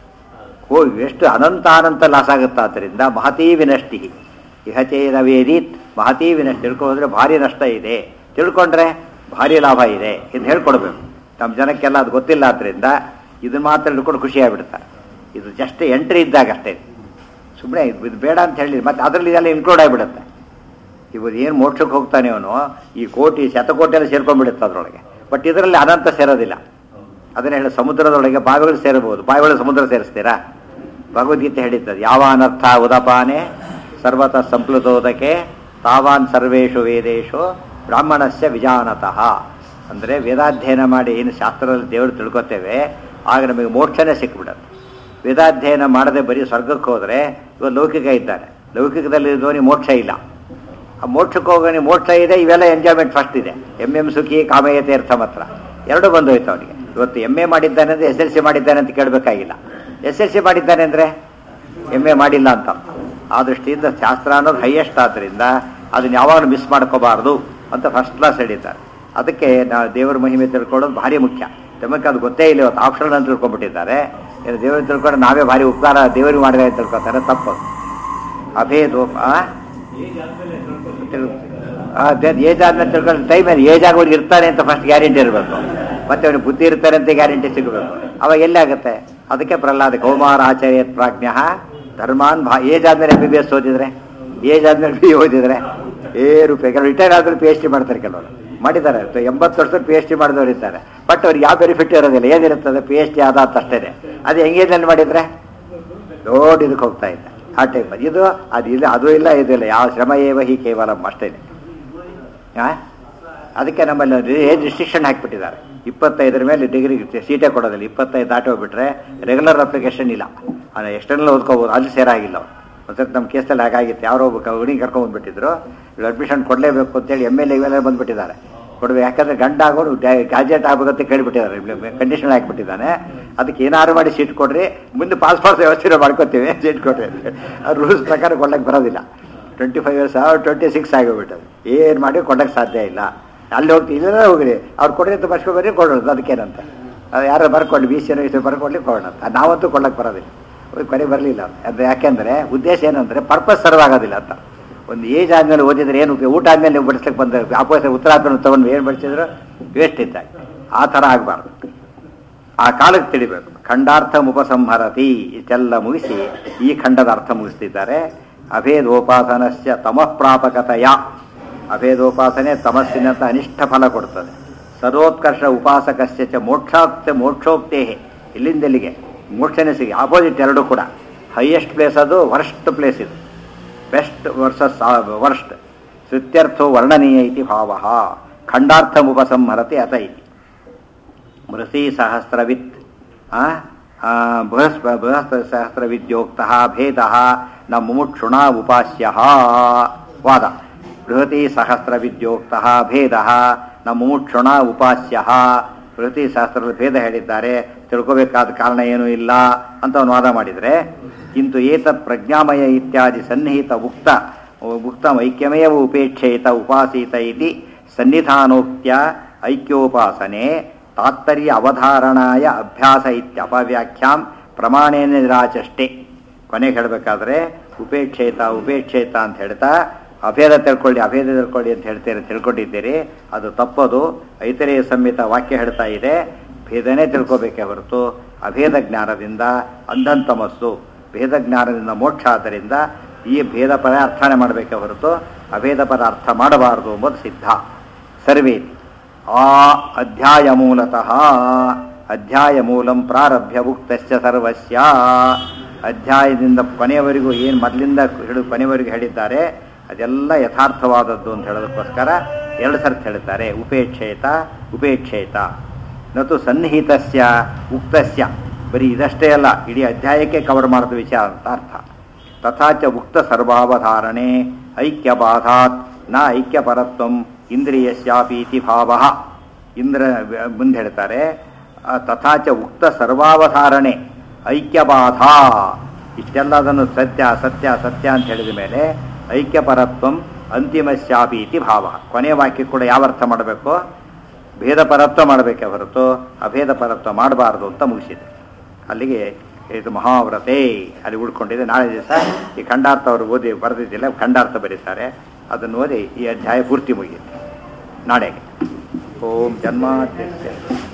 ಎಷ್ಟು ಅನಂತ ಲಾಸ್ ಆಗುತ್ತೆ. ಆದ್ದರಿಂದ ಮಹತೀ ವಿನಷ್ಟಿ ಇಹಚೇನ ವೇದೀತ್. ಮಹತೀ ವಿನಷ್ಟಿ ತಿಳ್ಕೊಂಡ್ರೆ ಭಾರಿ ನಷ್ಟ ಇದೆ, ತಿಳ್ಕೊಂಡ್ರೆ ಭಾರಿ ಲಾಭ ಇದೆ ಎಂದು ಹೇಳ್ಕೊಡ್ಬೇಕು. ನಮ್ಮ ಜನಕ್ಕೆಲ್ಲ ಅದು ಗೊತ್ತಿಲ್ಲ. ಆದ್ದರಿಂದ ಇದನ್ನ ಮಾತ್ರ ಹಿಡ್ಕೊಂಡು ಖುಷಿಯಾಗಿಬಿಡ್ತಾರೆ. ಇದು ಜಸ್ಟ್ ಎಂಟ್ರಿ ಇದ್ದಾಗ ಅಷ್ಟೇ. ಸುಮ್ಮನೆ ಇದು ಬೇಡ ಅಂತ ಹೇಳಿ ಮತ್ತೆ ಅದರಲ್ಲಿ ಇದೆಲ್ಲ ಇನ್ಕ್ಲೂಡ್ ಆಗಿಬಿಡುತ್ತೆ. ಇವರು ಏನು ಮೋಕ್ಷಕ್ಕೆ ಹೋಗ್ತಾನೆ ಅವನು, ಈ ಕೋಟಿ ಶತಕೋಟಿ ಎಲ್ಲ ಸೇರ್ಕೊಂಡ್ಬಿಡುತ್ತೆ ಅದರೊಳಗೆ. ಬಟ್ ಇದರಲ್ಲಿ ಅನಂತ ಸೇರೋದಿಲ್ಲ. ಅದನ್ನೇ ಹೇಳಿ, ಸಮುದ್ರದೊಳಗೆ ಬಾವಿಗಳು ಸೇರಬಹುದು, ಬಾವಿಗಳು ಸಮುದ್ರ ಸೇರಿಸ್ತೀರಾ? ಭಗವದ್ಗೀತೆ ಹೇಳಿದ್ದದು, ಯಾವ ಅನರ್ಥ ಉದಪಾನೆ ಸರ್ವತ ಸಂಪ್ಲುತೋದಕ್ಕೆ ತಾವಾನ್ ಸರ್ವೇಶು ವೇದೇಶು ಬ್ರಾಹ್ಮಣಸ್ಯ ವಿಜಾನತಃ. ಅಂದರೆ ವೇದಾಧ್ಯಯನ ಮಾಡಿ ಏನು ಶಾಸ್ತ್ರದಲ್ಲಿ ದೇವರು ತಿಳ್ಕೊತೇವೆ, ಆಗ ನಮಗೆ ಮೋಕ್ಷನೇ ಸಿಕ್ಬಿಡುತ್ತೆ. ವೇದಾಧ್ಯಯನ ಮಾಡದೆ ಬರೀ ಸ್ವರ್ಗಕ್ಕೆ ಹೋದರೆ ಇವಾಗ ಲೌಕಿಕ ಇದ್ದಾನೆ, ಲೌಕಿಕದಲ್ಲಿ ಇದ್ದವನಿಗೆ ಮೋಕ್ಷ ಇಲ್ಲ. ಆ ಮೋಕ್ಷಕ್ಕೆ ಹೋಗೋನಿ ಮೋಕ್ಷ ಇದೆ, ಇವೆಲ್ಲ ಎಂಜಾಯ್ಮೆಂಟ್ ಫಸ್ಟ್ ಇದೆ. ಎಂ ಸುಖಿ ಕಾಮಯತೆ ಅರ್ಥ ಮಾತ್ರ. ಎರಡೂ ಬಂದೋಯ್ತು ಅವನಿಗೆ. ಇವತ್ತು MA ಮಾಡಿದ್ದಾನೆ ಅಂದರೆ SLC ಮಾಡಿದ್ದಾನೆ ಅಂತ ಕೇಳಬೇಕಾಗಿಲ್ಲ. SLC ಮಾಡಿದ್ದಾನೆ ಅಂದರೆ MA ಮಾಡಿಲ್ಲ ಅಂತ. ಆ ದೃಷ್ಟಿಯಿಂದ ಶಾಸ್ತ್ರ ಅನ್ನೋದು ಹೈಯೆಸ್ಟ್ ಆದ್ದರಿಂದ ಅದನ್ನು ಯಾವಾಗಲೂ ಮಿಸ್ ಮಾಡ್ಕೋಬಾರ್ದು ಅಂತ ಫಸ್ಟ್ ಕ್ಲಾಸ್ ಹೇಳಿದ್ದಾರೆ. ಅದಕ್ಕೆ ನಾವು ದೇವರ ಮಹಿಮೆ ತಿಳ್ಕೊಳ್ಳೋದು ಭಾರಿ ಮುಖ್ಯ. ನಮಗೆ ಅದು ಗೊತ್ತೇ ಇಲ್ಲ, ಇವತ್ತು ಆಪ್ಷನ್ ಅಂತ ತಿಳ್ಕೊಂಡ್ಬಿಟ್ಟಿದ್ದಾರೆ. ದೇವರು ತಿಳ್ಕೊಂಡು ನಾವೇ ಭಾರಿ ಉಪಕಾರ ದೇವರಿಗೆ ಮಾಡಿದ್ರೆ ತಿಳ್ಕೊತಾರೆ, ತಪ್ಪದು. ಅಭೇದೋಪ ಏಜ್ ಆದ್ಮೇಲೆ ತಿಳ್ಕೊಂಡು ಟೈಮಲ್ಲಿ ಏಜ್ ಆಗೋರಿಗೆ ಇರ್ತಾನೆ ಅಂತ ಫಸ್ಟ್ ಗ್ಯಾರಂಟಿ ಇರಬೇಕು, ಮತ್ತೆ ಅವನಿಗೆ ಬುದ್ಧಿ ಇರ್ತಾನೆ ಅಂತ ಗ್ಯಾರಂಟಿ ಸಿಗಬೇಕು. ಅವಾಗ ಎಲ್ಲಿ ಆಗುತ್ತೆ? ಅದಕ್ಕೆ ಪ್ರಹ್ಲಾದ ಕೌಮಾರ ಆಚಾರ್ಯ ಪ್ರಾಜ್ಞ ಧರ್ಮಾನ್ ಏಜ್ ಆದ್ಮೇಲೆ MBBS ಓದಿದ್ರೆ, ಏಜ್ ಆದ್ಮೇಲೆ BA ಓದಿದ್ರೆ ರೂಪಾಯಿ. ಕೆಲವರು ರಿಟೈರ್ ಆದ್ಮೇಲೆ PhD ಮಾಡ್ತಾರೆ, ಕೆಲವರು ಮಾಡಿದ್ದಾರೆ. 80 ವರ್ಷದ PhD ಮಾಡಿದವರು ಇದ್ದಾರೆ. ಬಟ್ ಅವ್ರಿಗೆ ಯಾವ ಬೆನಿಫಿಟ್ ಇರೋದಿಲ್ಲ. ಏನಿರುತ್ತದೆ? PhD ಆದ ಅಂತ ಅಷ್ಟೇ. ಅದು ಎಂಗೇಜ್ನಲ್ಲಿ ಮಾಡಿದರೆ ದೊಡ್ಡ ಇದಕ್ಕೆ ಹೋಗ್ತಾ ಇದ್ದ ಆ ಟೈಪ್. ಇದು ಅದು ಇಲ್ಲ ಇದು ಇಲ್ಲ, ಯಾವ ಶ್ರಮ ಏವ ಹಿ ಕೇವಲ ಅಷ್ಟೇ. ಅದಕ್ಕೆ ನಮ್ಮಲ್ಲಿ ಏಜ್ ರಿಸ್ಟ್ರಿಕ್ಷನ್ ಹಾಕಿಬಿಟ್ಟಿದ್ದಾರೆ. 25 ಮೇಲೆ ಡಿಗ್ರಿ ಸೀಟೇ ಕೊಡೋದಿಲ್ಲ. 25 ದಾಟಿ ಹೋಗ್ಬಿಟ್ರೆ ರೆಗ್ಯುಲರ್ ಅಪ್ಲಿಕೇಶನ್ ಇಲ್ಲ, ಎಕ್ಸ್ಟರ್ನಲ್ ಓದ್ಕೋಬೋದು. ಅಲ್ಲಿ ಸೇರಾಗಿಲ್ಲ ಅವ್ರು. ಒಂದ್ಸತಿ ನಮ್ಮ ಕೇಸಲ್ಲಿ ಹಾಗಾಗಿತ್ತು. ಯಾರೋ ಒಬ್ಬ ಹುಡುಗಿ ಕರ್ಕೊಂಡ್ಬಂದ್ಬಿಟ್ಟಿದ್ರು, ಇವ್ರು ಅಡ್ಮಿಷನ್ ಕೊಡಲೇಬೇಕು ಅಂತೇಳಿ MLA ಇವೆಲ್ಲ ಬಂದುಬಿಟ್ಟಿದ್ದಾರೆ. ಕೊಡಬೇಕು, ಯಾಕಂದರೆ ಗಂಡ ಆಗೋರು ಗ್ಯಾಜೆಟ್ ಆಗಬೇಕಂತ ಕೇಳಿಬಿಟ್ಟಿದ್ದಾರೆ, ಕಂಡೀಷನ್ ಹಾಕಿಬಿಟ್ಟಿದ್ದಾನೆ. ಅದಕ್ಕೆ ಏನಾದ್ರು ಮಾಡಿ ಸೀಟ್ ಕೊಡ್ರಿ, ಮುಂದೆ ಪಾಸ್ಪೋರ್ಟ್ ವ್ಯವಸ್ಥೆ ಮಾಡ್ಕೋತೀವಿ, ಸೀಟ್ ಕೊಡ್ರಿ ಅಂತ. ಅವ್ರು ರೂಲ್ಸ್ ಪ್ರಕಾರ ಕೊಡೋಕ್ಕೆ ಬರೋದಿಲ್ಲ. 25 years 26 ಆಗಿಬಿಟ್ಟದು. ಏನು ಮಾಡಿ ಕೊಡೋಕ್ಕೆ ಸಾಧ್ಯ ಇಲ್ಲ. ಅಲ್ಲಿ ಹೋಗ್ತೀವಿ, ಇಲ್ಲ ಹೋಗ್ರಿ, ಅವ್ರು ಕೊಡ್ರಿ ಅಂತ ಬರ್ಸ್ಕೊಬರ್ರಿ, ಕೊಡೋದು. ಅದಕ್ಕೇನಂತ ಅದು ಯಾರು ಬರ್ಕೊಳ್ಳಿ, BC ಬರ್ಕೊಳ್ಳಿ ಕೊಡೋಣ ಅಂತ. ನಾವಂತೂ ಕೊಡೋಕ್ಕೆ ಬರೋದಿಲ್ಲ, ಕೊನೆ ಬರಲಿಲ್ಲ. ಅದು ಯಾಕೆಂದರೆ ಉದ್ದೇಶ ಏನಂದರೆ ಪರ್ಪಸ್ ಸರ್ವ್ ಆಗೋದಿಲ್ಲ ಅಂತ. ಒಂದು ಏಜ್ ಆದಮೇಲೆ ಓದಿದ್ರೆ ಏನು ಊಟ ಆದಮೇಲೆ ನೀವು ಬಡಿಸ್ಲಿಕ್ಕೆ ಬಂದ ಆಪೋಸಿಟ್ ಉತ್ತರಾಖಂಡ ತೊಗೊಂಡು ಏನು ಬಡಿಸಿದ್ರು ವೇಸ್ಟ್ ಇದ್ದಾಗ. ಆ ಥರ ಆಗಬಾರ್ದು. ಆ ಕಾಲಕ್ಕೆ ತಿಳಿಬೇಕು. ಖಂಡಾರ್ಥ ಉಪಸಂಹರತಿ ಇಷ್ಟೆಲ್ಲ ಮುಗಿಸಿ ಈ ಖಂಡದ ಅರ್ಥ ಮುಗಿಸ್ತಿದ್ದಾರೆ. ಅಭೇದೋಪಾಸನಸ್ಯ ತಮಃಪ್ರಾಪಕತೆಯ, ಅಭೇದೋಪಾಸನೆ ತಮಸ್ಸಿನಂತ ಅನಿಷ್ಠ ಫಲ ಕೊಡ್ತದೆ. ಸರ್ವೋತ್ಕರ್ಷ ಉಪಾಸಕಸ್ಯ ಚ ಮೋಕ್ಷೋಕ್ತೇ, ಇಲ್ಲಿಂದೆಲ್ಲಿಗೆ ಮೋಕ್ಷನೇ ಸಿಗಿ. ಆಪೋಸಿಟ್ ಎರಡೂ ಕೂಡ. ಹೈಯೆಸ್ಟ್ ಪ್ಲೇಸ್ ಅದು, ವರ್ಸ್ಟ್ ಪ್ಲೇಸ್ ಇದು. Best versus worst. ಶ್ರುತ್ಯರ್ಥೋ ವರ್ಣನೀಯ ಇತಿ ಭಾವ. ಖಂಡಾರ್ಥಮುಪಸಂಹರತಿ ಅತ ಇತಿ. ಮೃಷಿ ಸಹಸ್ರವಿತ್ ಬೃಹಸ್ಪತಿಸಹಸ್ರವಿದ್ಯೋಕ್ತಃ ಭೇದಃ ನ ಮುಮುಕ್ಷುಣಾ ಉಪಾಸ್ಯಃ. ವಾದ. ಬೃಹತಿ ಸಹಸ್ರವಿದ್ಯೋಕ್ತಃ ಭೇದಃ ನ ಮುಮುಕ್ಷುಣಾ ಉಪಾಸ್ಯಃ. ಬೃಹತಿ ಸಹಸ್ರದ ಭೇದ ಹೇಳಿದ್ದಾರೆ, ತಿಳ್ಕೋಬೇಕಾದ ಕಾರಣ ಏನೂ ಇಲ್ಲ ಅಂತ ಅವನು ವಾದ ಮಾಡಿದರೆ, ಕಿಂತು ಏತತ್ ಪ್ರಜ್ಞಾಮಯ ಇತ್ಯಾದಿ ಸನ್ನಿಹಿತ ಉಕ್ತಂ ಐಕ್ಯಮೇವ ಉಪೇಕ್ಷೇತ ಉಪಾಸೀತ ಇತಿ ಸನ್ನಿಧಾನೋಕ್ತ್ಯ ಐಕ್ಯೋಪಾಸನೆ ತಾತ್ಪರ್ಯ ಅವಧಾರಣಾಯ ಅಭ್ಯಾಸ ಇತ್ಯಪವ್ಯಾಖ್ಯಾಂ ಪ್ರಮಾಣೇನ ನಿರಾಚಷ್ಟೆ. ಕೊನೆಗೆ ಹೇಳಬೇಕಾದ್ರೆ ಉಪೇಕ್ಷೇತ ಅಂತ ಹೇಳ್ತಾ ಅಭೇದ ತಿಳ್ಕೊಳ್ಳಿ ಅಂತ ಹೇಳ್ತೀರಿ, ತಿಳ್ಕೊಂಡಿದ್ದೀರಿ, ಅದು ತಪ್ಪದು. ಐತರೇಯ ಸಂಹಿತ ವಾಕ್ಯ ಹೇಳ್ತಾ ಇದೆ, ಭೇದನೇ ತಿಳ್ಕೋಬೇಕೇ ಹೊರತು ಅಭೇದ ಜ್ಞಾನದಿಂದ ಅಂಧಂತಮಸ್ಸು, ಭೇದ ಜ್ಞಾನದಿಂದ ಮೋಕ್ಷ. ಆದ್ದರಿಂದ ಈ ಭೇದ ಪದ ಅರ್ಥನೇ ಮಾಡಬೇಕೇ ಹೊರತು ಅಭೇದ ಪದ ಅರ್ಥ ಮಾಡಬಾರದು ಎಂಬುದು ಸಿದ್ಧ. ಸರ್ವೇ ಆ ಅಧ್ಯಾಯ ಮೂಲತಃ ಅಧ್ಯಾಯ ಮೂಲಂ ಪ್ರಾರಭ್ಯ ಉಕ್ತಸ್ಯ ಸರ್ವಸ್ಯ. ಅಧ್ಯಾಯದಿಂದ ಕೊನೆಯವರೆಗೂ ಏನು ಮೊದಲಿಂದ ಕೊನೆಯವರೆಗೂ ಹೇಳಿದ್ದಾರೆ ಅದೆಲ್ಲ ಯಥಾರ್ಥವಾದದ್ದು ಅಂತ ಹೇಳೋದಕ್ಕೋಸ್ಕರ 2 ಸರ್ತಿ ಹೇಳ್ತಾರೆ. ಉಪೇಕ್ಷೇತ ನತು ಸನ್ನಿಹಿತಸ್ಯ ಉಕ್ತಸ್ಯ. ಬರೀ ಇದಷ್ಟೇ ಅಲ್ಲ, ಇಡೀ ಅಧ್ಯಾಯಕ್ಕೆ ಕವರ್ ಮಾಡಿದ ವಿಷಯ ಅಂತ ಅರ್ಥ. ತಥಾಚ ಉಕ್ತ ಸರ್ವಾವಧಾರಣೆ ಐಕ್ಯಬಾಧಾತ್ ನ ಐಕ್ಯಪರತ್ವಂ ಇಂದ್ರಿಯಸ್ಯಾಪೀತಿ ಭಾವ. ಮುಂದೆ ಹೇಳ್ತಾರೆ, ತಥಾಚ ಉಕ್ತ ಸರ್ವಾವಧಾರಣೆ ಐಕ್ಯಬಾಧ. ಇಷ್ಟೆಲ್ಲ ಅದನ್ನು ಸತ್ಯ ಅಂತ ಹೇಳಿದ ಮೇಲೆ ಐಕ್ಯಪರತ್ವಂ ಅಂತಿಮಸ್ಯಾಪೀತಿ ಭಾವ. ಕೊನೆಯ ವಾಕ್ಯ ಕೂಡ ಯಾವ ಅರ್ಥ ಮಾಡಬೇಕು? ಭೇದ ಪರತ್ವ ಮಾಡಬೇಕೇ ಹೊರತು ಅಭೇದ ಪರತ್ವ ಮಾಡಬಾರದು ಅಂತ ಮುಗಿಸಿದೆ. ಅಲ್ಲಿಗೆ ಇದು ಮಹಾವ್ರತೆ ಅಲ್ಲಿ ಉಳ್ಕೊಂಡಿದೆ. ನಾಳೆ ದಿವಸ ಈ ಖಂಡಾರ್ಥ ಅವರು ಓದಿ ಬರೆದಿದ್ದಿಲ್ಲ, ಖಂಡಾರ್ಥ ಬರೀತಾರೆ, ಅದನ್ನು ಓದಿ ಈ ಅಧ್ಯಾಯ ಪೂರ್ತಿ ಮುಗಿಯುತ್ತೆ ನಾಳೆಗೆ. ಓಂ ಜನ್ಮಾದ್ಯಸ್ಯ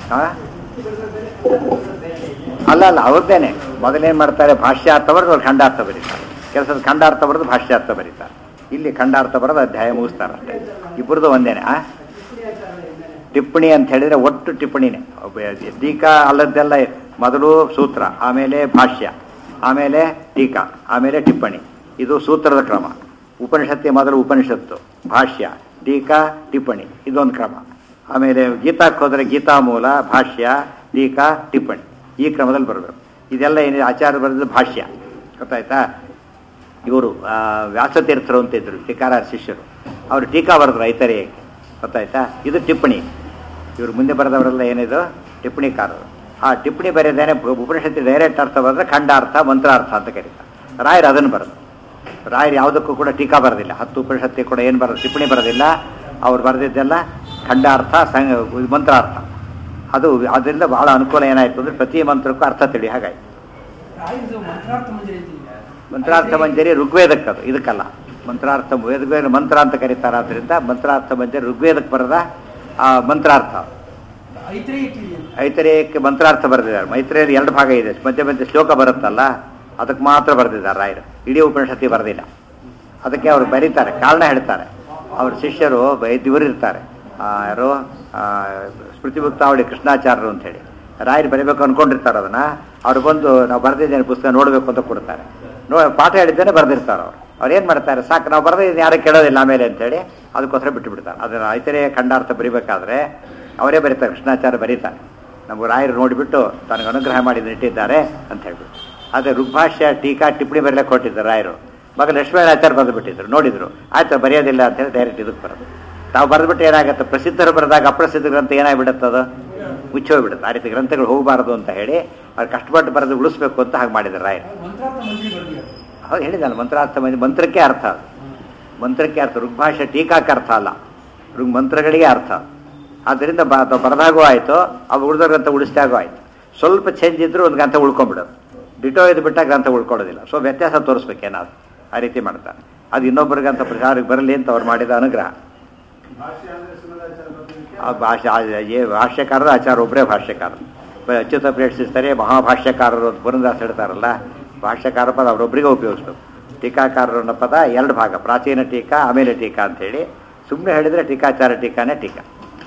ಅಲ್ಲ ಅವ್ರದ್ದೇನೆ ಮೊದಲೇನು ಮಾಡ್ತಾರೆ, ಭಾಷ್ಯಾರ್ಥ ಬರೆದು ಅವ್ರು ಖಂಡಾರ್ಥ ಬರೀತಾರೆ. ಕೆಲಸದ ಖಂಡಾರ್ಥ ಬರೆದು ಭಾಷ್ಯಾರ್ಥ ಬರೀತಾರೆ. ಇಲ್ಲಿ ಖಂಡಾರ್ಥ ಬರೆದು ಅಧ್ಯಾಯ ಮುಗಿಸ್ತಾರೆ ಅಷ್ಟೇ. ಇಬ್ಬರದು ಒಂದೇನೆ. ಟಿಪ್ಪಣಿ ಅಂತ ಹೇಳಿದರೆ ಒಟ್ಟು ಟಿಪ್ಪಣಿನೇ. ಟೀಕಾ ಅಲ್ಲದ್ದೆಲ್ಲ ಮೊದಲು ಸೂತ್ರ, ಆಮೇಲೆ ಭಾಷ್ಯ, ಆಮೇಲೆ ಟೀಕಾ, ಆಮೇಲೆ ಟಿಪ್ಪಣಿ. ಇದು ಸೂತ್ರದ ಕ್ರಮ. ಉಪನಿಷತ್ತಿ ಮೊದಲು ಉಪನಿಷತ್ತು, ಭಾಷ್ಯ, ಟೀಕಾ, ಟಿಪ್ಪಣಿ, ಇದೊಂದು ಕ್ರಮ. ಆಮೇಲೆ ಗೀತಾಕ್ಕೆ ಹೋದರೆ ಗೀತಾ ಮೂಲ, ಭಾಷ್ಯ, ಟೀಕಾ, ಟಿಪ್ಪಣಿ, ಈ ಕ್ರಮದಲ್ಲಿ ಬರಬೇಕು. ಇದೆಲ್ಲ ಏನಿದೆ ಆಚಾರ್ಯ ಬರೆದ ಭಾಷ್ಯ. ಗೊತ್ತಾಯ್ತಾ? ಇವರು ವ್ಯಾಸತೀರ್ಥರು ಅಂತಿದ್ರು, ಟೀಕಾರ ಶಿಷ್ಯರು, ಅವರು ಟೀಕಾ ಬರೆದ್ರು ಐತರೇಯಕ್ಕೆ. ಗೊತ್ತಾಯ್ತಾ? ಇದು ಟಿಪ್ಪಣಿ. ಇವರು ಮುಂದೆ ಬರೆದವರೆಲ್ಲ ಏನಿದು ಟಿಪ್ಪಣಿಕಾರರು. ಆ ಟಿಪ್ಪಣಿ ಬರೆದೇನೆ ಉಪನಿಷತ್ತಿ ಡೈರೆಕ್ಟ್ ಅರ್ಥ ಬರೆದ್ರೆ ಖಂಡಾರ್ಥ ಮಂತ್ರಾರ್ಥ ಅಂತ ಕರೀತಾರೆ. ರಾಯರು ಅದನ್ನು ಬರೆದು, ರಾಯರು ಯಾವುದಕ್ಕೂ ಕೂಡ ಟೀಕಾ ಬರೆದಿಲ್ಲ. 10 ಉಪನಿಷತ್ತಿ ಕೂಡ ಏನು ಬರೋದು ಟಿಪ್ಪಣಿ ಬರೋದಿಲ್ಲ. ಅವ್ರು ಬರೆದಿದ್ದೆಲ್ಲ ಖಂಡಾರ್ಥ ಮಂತ್ರಾರ್ಥ. ಅದು ಅದರಿಂದ ಬಹಳ ಅನುಕೂಲ ಏನಾಯಿತು ಅಂದರೆ ಪ್ರತಿ ಮಂತ್ರಕ್ಕೂ ಅರ್ಥ ತಿಳಿ ಹಾಗಾಯಿತು. ಮಂತ್ರಾರ್ಥ ಮಂಜರಿ ಋಗ್ವೇದಕ್ಕೆ, ಅದು ಇದಕ್ಕಲ್ಲ. ಮಂತ್ರಾರ್ಥ ವೇದ ಮಂತ್ರ ಅಂತ ಕರೀತಾರೆ. ಆದ್ದರಿಂದ ಮಂತ್ರಾರ್ಥ ಮಂಜರಿ ಋಗ್ವೇದಕ್ಕೆ ಬರೆದ ಆ ಮಂತ್ರಾರ್ಥ. ಐತರೇಯಕ್ಕೆ ಮಂತ್ರಾರ್ಥ ಬರೆದಿದ್ದಾರೆ. ಮೈತ್ರೇಯಲ್ಲಿ 2 ಭಾಗ ಇದೆ, ಮಧ್ಯೆ ಮಧ್ಯೆ ಶ್ಲೋಕ ಬರುತ್ತಲ್ಲ, ಅದಕ್ಕೆ ಮಾತ್ರ ಬರೆದಿದ್ದಾರೆ ರಾಯರು. ಇಡೀ ಉಪನಿಷತ್ತಿ ಬರೆದಿಲ್ಲ. ಅದಕ್ಕೆ ಅವರು ಬರೀತಾರೆ, ಕಾರಣ ಹೇಳ್ತಾರೆ. ಅವ್ರ ಶಿಷ್ಯರು ಇವರು ಇರ್ತಾರೆ, ಯಾರು ಸ್ಮೃತಿಭುಕ್ತಾವಳಿ ಕೃಷ್ಣಾಚಾರ್ಯರು ಅಂತೇಳಿ. ರಾಯರು ಬರೀಬೇಕು ಅಂದ್ಕೊಂಡಿರ್ತಾರೆ. ಅದನ್ನು ಅವ್ರು ಬಂದು ನಾವು ಬರೆದಿದ್ದೇನೆ ಪುಸ್ತಕ ನೋಡಬೇಕು ಅಂತ ಕೊಡ್ತಾರೆ. ಪಾಠ ಹೇಳಿದ್ದೇನೆ ಬರೆದಿರ್ತಾರೆ. ಅವ್ರು ಏನು ಮಾಡ್ತಾರೆ, ಸಾಕು ನಾವು ಬರೆದಿದ್ದೇನೆ ಯಾರು ಕೇಳೋದಿಲ್ಲ ಆಮೇಲೆ ಅಂತೇಳಿ ಅದಕ್ಕೋಸ್ಕರ ಬಿಟ್ಟು ಬಿಡ್ತಾರೆ. ಅದನ್ನು ಐತರೇಯ ಖಂಡಾರ್ಥ ಬರೀಬೇಕಾದ್ರೆ ಅವರೇ ಬರೀತಾರೆ, ಕೃಷ್ಣಾಚಾರ್ಯ ಬರೀತಾರೆ. ನಮಗೆ ರಾಯರು ನೋಡಿಬಿಟ್ಟು ತನಗೆ ಅನುಗ್ರಹ ಮಾಡಿ ಇಟ್ಟಿದ್ದಾರೆ ಅಂತ ಹೇಳ್ಬಿಟ್ಟು. ಆದರೆ ಋಗ್ಭಾಷ್ಯ ಟೀಕಾ ಟಿಪ್ಪಣಿ ಬರಲಿಕ್ಕೆ ಕೊಟ್ಟಿದ್ದಾರೆ ರಾಯರು. ಮಗ ಲಕ್ಷ್ಮೀನಾಚಾರ್ಯ ಬರೆದು ಬಿಟ್ಟಿದ್ರು, ನೋಡಿದ್ರು, ಆಯ್ತು ಬರೆಯೋದಿಲ್ಲ ಅಂತೇಳಿ ಡೈರೆಕ್ಟ್ ಇದಕ್ಕೆ ಬರೋದು. ತಾವು ಬರೆದ್ಬಿಟ್ಟು ಏನಾಗುತ್ತೆ, ಪ್ರಸಿದ್ಧರು ಬರೆದಾಗ ಅಪ್ರಸಿದ್ಧ ಗ್ರಂಥ ಏನಾಗ್ಬಿಡುತ್ತೆ, ಅದು ಮುಚ್ಚೋಗ್ಬಿಡುತ್ತೆ. ಆ ರೀತಿ ಗ್ರಂಥಗಳು ಹೋಗಬಾರದು ಅಂತ ಹೇಳಿ ಅವ್ರು ಕಷ್ಟಪಟ್ಟು ಬರೆದು ಉಳಿಸ್ಬೇಕು ಅಂತ ಹಾಗೆ ಮಾಡಿದ್ದಾರೆ ರಾಯರು. ಹೌದು ಹೇಳಿದಲ್ಲ, ಮಂತ್ರಾರ್ಥ ಮಂತ್ರಕ್ಕೆ ಅರ್ಥ. ಅದು ಮಂತ್ರಕ್ಕೆ ಅರ್ಥ, ಋಗ್ಭಾಷ್ಯ ಟೀಕಾಕ್ಕೆ ಅರ್ಥ ಅಲ್ಲ, ಮಂತ್ರಗಳಿಗೆ ಅರ್ಥ. ಆದ್ದರಿಂದ ಬರೆದಾಗೂ ಆಯಿತು, ಅವು ಉಳಿದ ಗ್ರಂಥ ಉಳಿಸಿದಾಗೂ ಆಯಿತು. ಸ್ವಲ್ಪ ಚೇಂಜ್ ಇದ್ದರೂ ಒಂದು ಗ್ರಂಥ ಉಳ್ಕೊಂಡ್ಬಿಡೋದು, ಡಿಟೋ ಇದು ಬಿಟ್ಟಾಗ ಗ್ರಂಥ ಉಳ್ಕೊಳ್ಳೋದಿಲ್ಲ. ಸೊ ವ್ಯತ್ಯಾಸ ತೋರಿಸ್ಬೇಕೇನಾದ್ರು ಆ ರೀತಿ ಮಾಡ್ತಾರೆ. ಅದು ಇನ್ನೊಬ್ಬರಿಗಂತ ಪ್ರಚಾರಕ್ಕೆ ಬರಲಿ ಅಂತ ಅವ್ರು ಮಾಡಿದ ಅನುಗ್ರಹ. ಭಾಷ್ಯಕಾರರ ಆಚಾರ ಒಬ್ಬರೇ ಭಾಷ್ಯಕಾರರು. ಅಚ್ಯುತ ಪ್ರೇಕ್ಷಿಸ್ತಾರೆ ಮಹಾಭಾಷ್ಯಕಾರರು ಅಂತ ಪುರಂದಾಸ ಹೇಳ್ತಾರಲ್ಲ, ಭಾಷ್ಯಕಾರ ಪದ ಅವರೊಬ್ಬರಿಗೆ ಉಪಯೋಗಿಸ್ಬೇಕು. ಟೀಕಾಕಾರರು ಅನ್ನೋ ಪದ 2 ಭಾಗ, ಪ್ರಾಚೀನ ಟೀಕಾ ಆಮೇಲೆ ಟೀಕಾ ಅಂತೇಳಿ. ಸುಮ್ಮನೆ ಹೇಳಿದರೆ ಟೀಕಾಚಾರ ಟೀಕಾನೇ ಟೀಕಾ.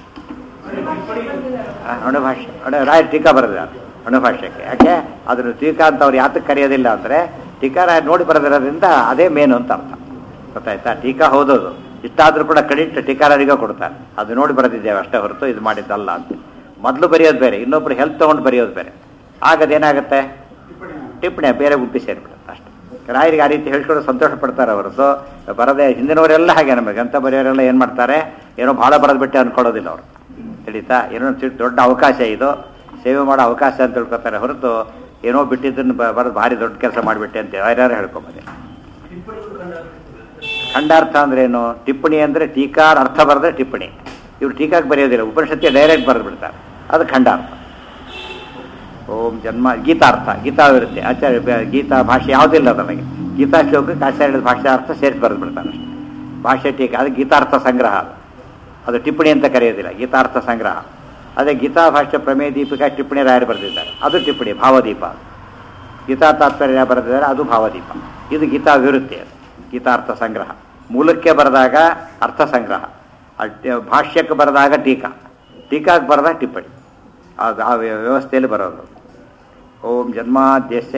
ಅಣುಭಾಷ್ಯ ರಾಯರು ಟೀಕಾ ಬರೆದಿದ್ದಾರೆ ಅಣುಭಾಷ್ಯಕ್ಕೆ. ಯಾಕೆ ಅದನ್ನು ಟೀಕಾ ಅಂತ ಅವ್ರು ಯಾತಕ್ಕೆ ಕರೆಯೋದಿಲ್ಲ ಅಂದರೆ, ಟೀಕಾ ರಾಯರು ನೋಡಿ ಬರೆದಿರೋದ್ರಿಂದ ಅದೇ ಮೇನು ಅಂತ ಅರ್ಥ. ಗೊತ್ತಾಯ್ತಾ? ಟೀಕಾ ಹೋದೋದು ಇಷ್ಟಾದರೂ ಕೂಡ ಕ್ರೆಡಿಟ್ ಟೀಕಾರರಿಗೆ ಕೊಡ್ತಾರೆ. ಅದು ನೋಡಿ ಬರೆದಿದ್ದೇವೆ ಅಷ್ಟೇ ಹೊರತು ಇದು ಮಾಡಿದ್ದಲ್ಲ ಅಂತ. ಮೊದಲು ಬರೆಯೋದು ಬೇರೆ, ಇನ್ನೊಬ್ರು ಹೆಲ್ಪ್ ತೊಗೊಂಡು ಬರೆಯೋದು ಬೇರೆ. ಆಗದೇನಾಗುತ್ತೆ, ಟಿಪ್ಪಣಿ ಬೇರೆ ಗುಂಪಿ ಸೇರಿಬಿಡುತ್ತೆ ಅಷ್ಟೇ. ರಾಯರಿಗೆ ಆ ರೀತಿ ಹೇಳ್ಕೊಂಡು ಸಂತೋಷ ಪಡ್ತಾರೆ ಹೊರತು ಬರದೆ ಹಿಂದಿನವರೆಲ್ಲ ಹಾಗೆ ನಮಗೆ ಅಂತ ಬರೆಯೋರೆಲ್ಲ ಏನು ಮಾಡ್ತಾರೆ, ಏನೋ ಭಾಳ ಬರೆದು ಬಿಟ್ಟೆ ಅಂದ್ಕೊಳ್ಳೋದಿಲ್ಲ ಅವರು. ತಿಳಿತಾ? ಏನೋ ದೊಡ್ಡ ಅವಕಾಶ ಇದು, ಸೇವೆ ಮಾಡೋ ಅವಕಾಶ ಅಂತ ತಿಳ್ಕೊತಾರೆ ಹೊರತು ಏನೋ ಬಿಟ್ಟಿದ್ದನ್ನು ಬರೆದು ಭಾರಿ ದೊಡ್ಡ ಕೆಲಸ ಮಾಡಿಬಿಟ್ಟೆ ಅಂತ ಯಾರ್ಯಾರು ಹೇಳ್ಕೊಂಬಂದೆ. ಖಂಡಾರ್ಥ ಅಂದ್ರೇನು? ಟಿಪ್ಪಣಿ ಅಂದರೆ ಟೀಕಾರ ಅರ್ಥ ಬರೆದ್ರೆ ಟಿಪ್ಪಣಿ. ಇವರು ಟೀಕಾಕ್ಕೆ ಬರೆಯೋದಿಲ್ಲ, ಉಪನಿಷತ್ತಿ ಡೈರೆಕ್ಟ್ ಬರೆದು ಬಿಡ್ತಾರೆ, ಅದು ಖಂಡಾರ್ಥ. ಓಂ ಜನ್ಮ ಗೀತಾರ್ಥ, ಗೀತಾ ಇರುತ್ತೆ ಆಚಾರ್ಯ, ಗೀತಾ ಭಾಷೆ ಯಾವುದಿಲ್ಲ ನನಗೆ. ಗೀತಾ ಶ್ಲೋಕಕ್ಕೆ ಆಚಾರ್ಯದ ಭಾಷಾರ್ಥ ಸೇರಿಸಿ ಬರೆದು ಬಿಡ್ತಾರೆ ಅಷ್ಟೇ. ಭಾಷೆ ಟೀಕೆ ಅದು ಗೀತಾರ್ಥ ಸಂಗ್ರಹ, ಅದು ಟಿಪ್ಪಣಿ ಅಂತ ಕರೆಯೋದಿಲ್ಲ, ಗೀತಾರ್ಥ ಸಂಗ್ರಹ. ಅದೇ ಗೀತಾ ಭಾಷ್ಯ ಪ್ರಮೇಯ ದೀಪಿಕಾ ಟಿಪ್ಪಣಿ ರಾಯರು ಬರೆದಿದ್ದಾರೆ, ಅದು ಟಿಪ್ಪಣಿ ಭಾವದೀಪ. ಗೀತಾ ತಾತ್ಪರ್ಯ ಬರೆದಿದ್ದಾರೆ, ಅದು ಭಾವದೀಪ. ಇದು ಗೀತಾ ವಿವೃತ್ತಿ, ಅದು ಗೀತಾರ್ಥ ಸಂಗ್ರಹ. ಮೂಲಕ್ಕೆ ಬರೆದಾಗ ಅರ್ಥ ಸಂಗ್ರಹ, ಭಾಷ್ಯಕ್ಕೆ ಬರೆದಾಗ ಟೀಕಾ, ಟೀಕಾಕ್ಕೆ ಬರೆದಾಗ ಟಿಪ್ಪಣಿ. ಅದು ಆ ವ್ಯವಸ್ಥೆಯಲ್ಲಿ ಬರೋದು. ಓಂ ಜನ್ಮಾದ್ಯಸ್ಯ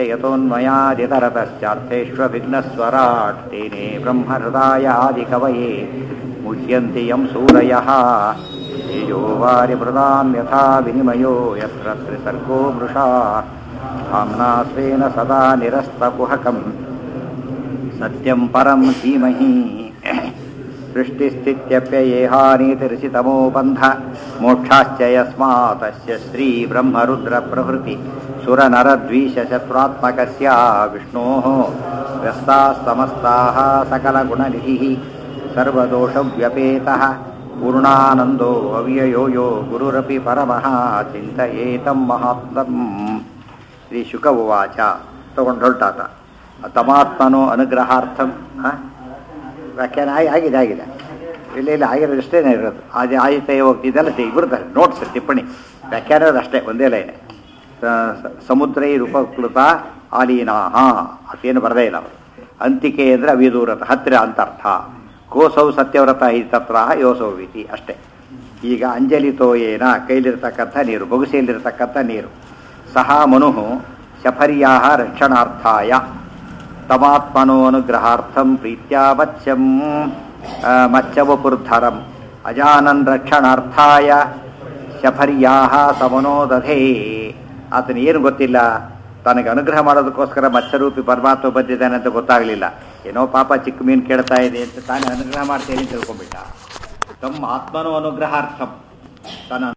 ಯತೋನ್ಮಯಾದಿತರತಶ್ಚಾರ್ಥೇಷ್ವಭಿಘ್ನಸ್ವರಾಟ್ ತೇನೇ ಬ್ರಹ್ಮಹೃದಾಯಾದಿಕವಯೇ ಮುಚ್ಯಂತಿ ಯಂ ಸೂರಯಃ ತೇಜೋ ವಾರಿಮೃದಾಂ ಯಥಾ ವಿನಿಮಯೋ ಯತ್ರ ತ್ರಿಸರ್ಗೋ ಮೃಷಾ ಧಾಮ್ನಾ ಸ್ವೇನ ಸದಾ ನಿರಸ್ತಕುಹಕಂ ಸತ್ಯಂ ಪರಂ ಧೀಮಹಿ. ಸೃಷ್ಟಿಸ್ಥಿತ್ಯಪ್ಯಯೇಹಾನೀತಿರಿಸಿತಮೋ ಬಂಧ ಮೋಕ್ಷಾಶ್ಚ ಯಸ್ಮಾತ್ ತಸ್ಯ ಶ್ರೀ ಬ್ರಹ್ಮರುದ್ರ ಪ್ರಭೃತಿ ಸುರನರದ್ವೀಷಶತ್ರುತ್ಮಕಸ್ಯ ವಿಷ್ಣೋಃ ವ್ಯಸ್ತಾಸ್ತಮಸ್ತಾಃ ಸಕಲಗುಣನಿಧಿಃ ಸರ್ವದೋಷವ್ಯಪೇತಃ ಪೂರ್ಣಾನಂದೋ ಅವ್ಯಯೋ ಯೋ ಗುರುರಪಿ ಪರಮಃ ಚಿಂತಯೇತಂ ಮಹಾತ್ಮಂ. ಶ್ರೀ ಶುಕ ಉವಾಚ. ತಗೊಂಡು ಹೊರಟಾತ. ತಮಾತ್ಮನೋ ಅನುಗ್ರಹಾರ್ಥಂ. ವ್ಯಾಖ್ಯಾನ ಆಗಿದೆ ಇಲ್ಲ ಆಗಿರೋದಷ್ಟೇ ಇರೋದು. ಅದು ಆಯಿತೇ ಹೋಗ್ತಿ ಇದೆಲ್ಲ ಇಬ್ಬರು ನೋಟ್ಸ್ ಟಿಪ್ಪಣಿ. ವ್ಯಾಖ್ಯಾನ ಅಷ್ಟೇ ಒಂದೇ ಲೈನ್. ಸಮುದ್ರೈರುಪಕೃತ ಆಲೀನಾಹ ಅದೇನು ಬರದೇ ಇಲ್ಲ ಅವರು. ಅಂತಿಕೆ ಅಂದರೆ ಅವಿದೂರತ ಹತ್ತಿರ ಅಂತ ಅರ್ಥ. ಕೋಸೌ ಸತ್ಯವ್ರತ ಈ ತತ್ರ ಯೋಸೌ ವಿತಿ ಅಷ್ಟೇ. ಈಗ ಅಂಜಲಿತೋಯೇನ ಕೈಲಿರ್ತಕ್ಕಂಥ ನೀರು, ಬೊಗುಸೆಯಲ್ಲಿರ್ತಕ್ಕಂಥ ನೀರು. ಸಹ ಮನು ಶಫರ್ಯಾ ರಕ್ಷಣಾರ್ಥಾಯ ತಮಾತ್ಮನೋ ಅನುಗ್ರಹಾರ್ಥಂ ಪ್ರೀತ್ಯಾ ಮಚ್ಚವಪುರ್ಧರಂ ಅಜಾನನ್ ರಕ್ಷಣಾರ್ಥಾಯ ಶಫರ್ಯಾ ಸಮನೋದಧೇ. ಆತನ ಏನು ಗೊತ್ತಿಲ್ಲ, ತನಗೆ ಅನುಗ್ರಹ ಮಾಡೋದಕ್ಕೋಸ್ಕರ ಮತ್ಸ್ಯರೂಪಿ ಪರಮಾತ್ಮ ಬಂದಿದ್ದಾನೆ ಅಂತ ಗೊತ್ತಾಗಲಿಲ್ಲ. ಏನೋ ಪಾಪ ಚಿಕ್ಕ ಮೀನು ಕೇಳ್ತಾ ಇದೆ ಅಂತ ತಾನೇ ಅನುಗ್ರಹ ಮಾಡ್ತೇನೆ ಅಂತ ತಿಳ್ಕೊಂಡ್ಬಿಟ್ಟ. ತಮ್ಮ ಆತ್ಮನೋ ಅನುಗ್ರಹಾರ್ಥಂ ತನ್ನ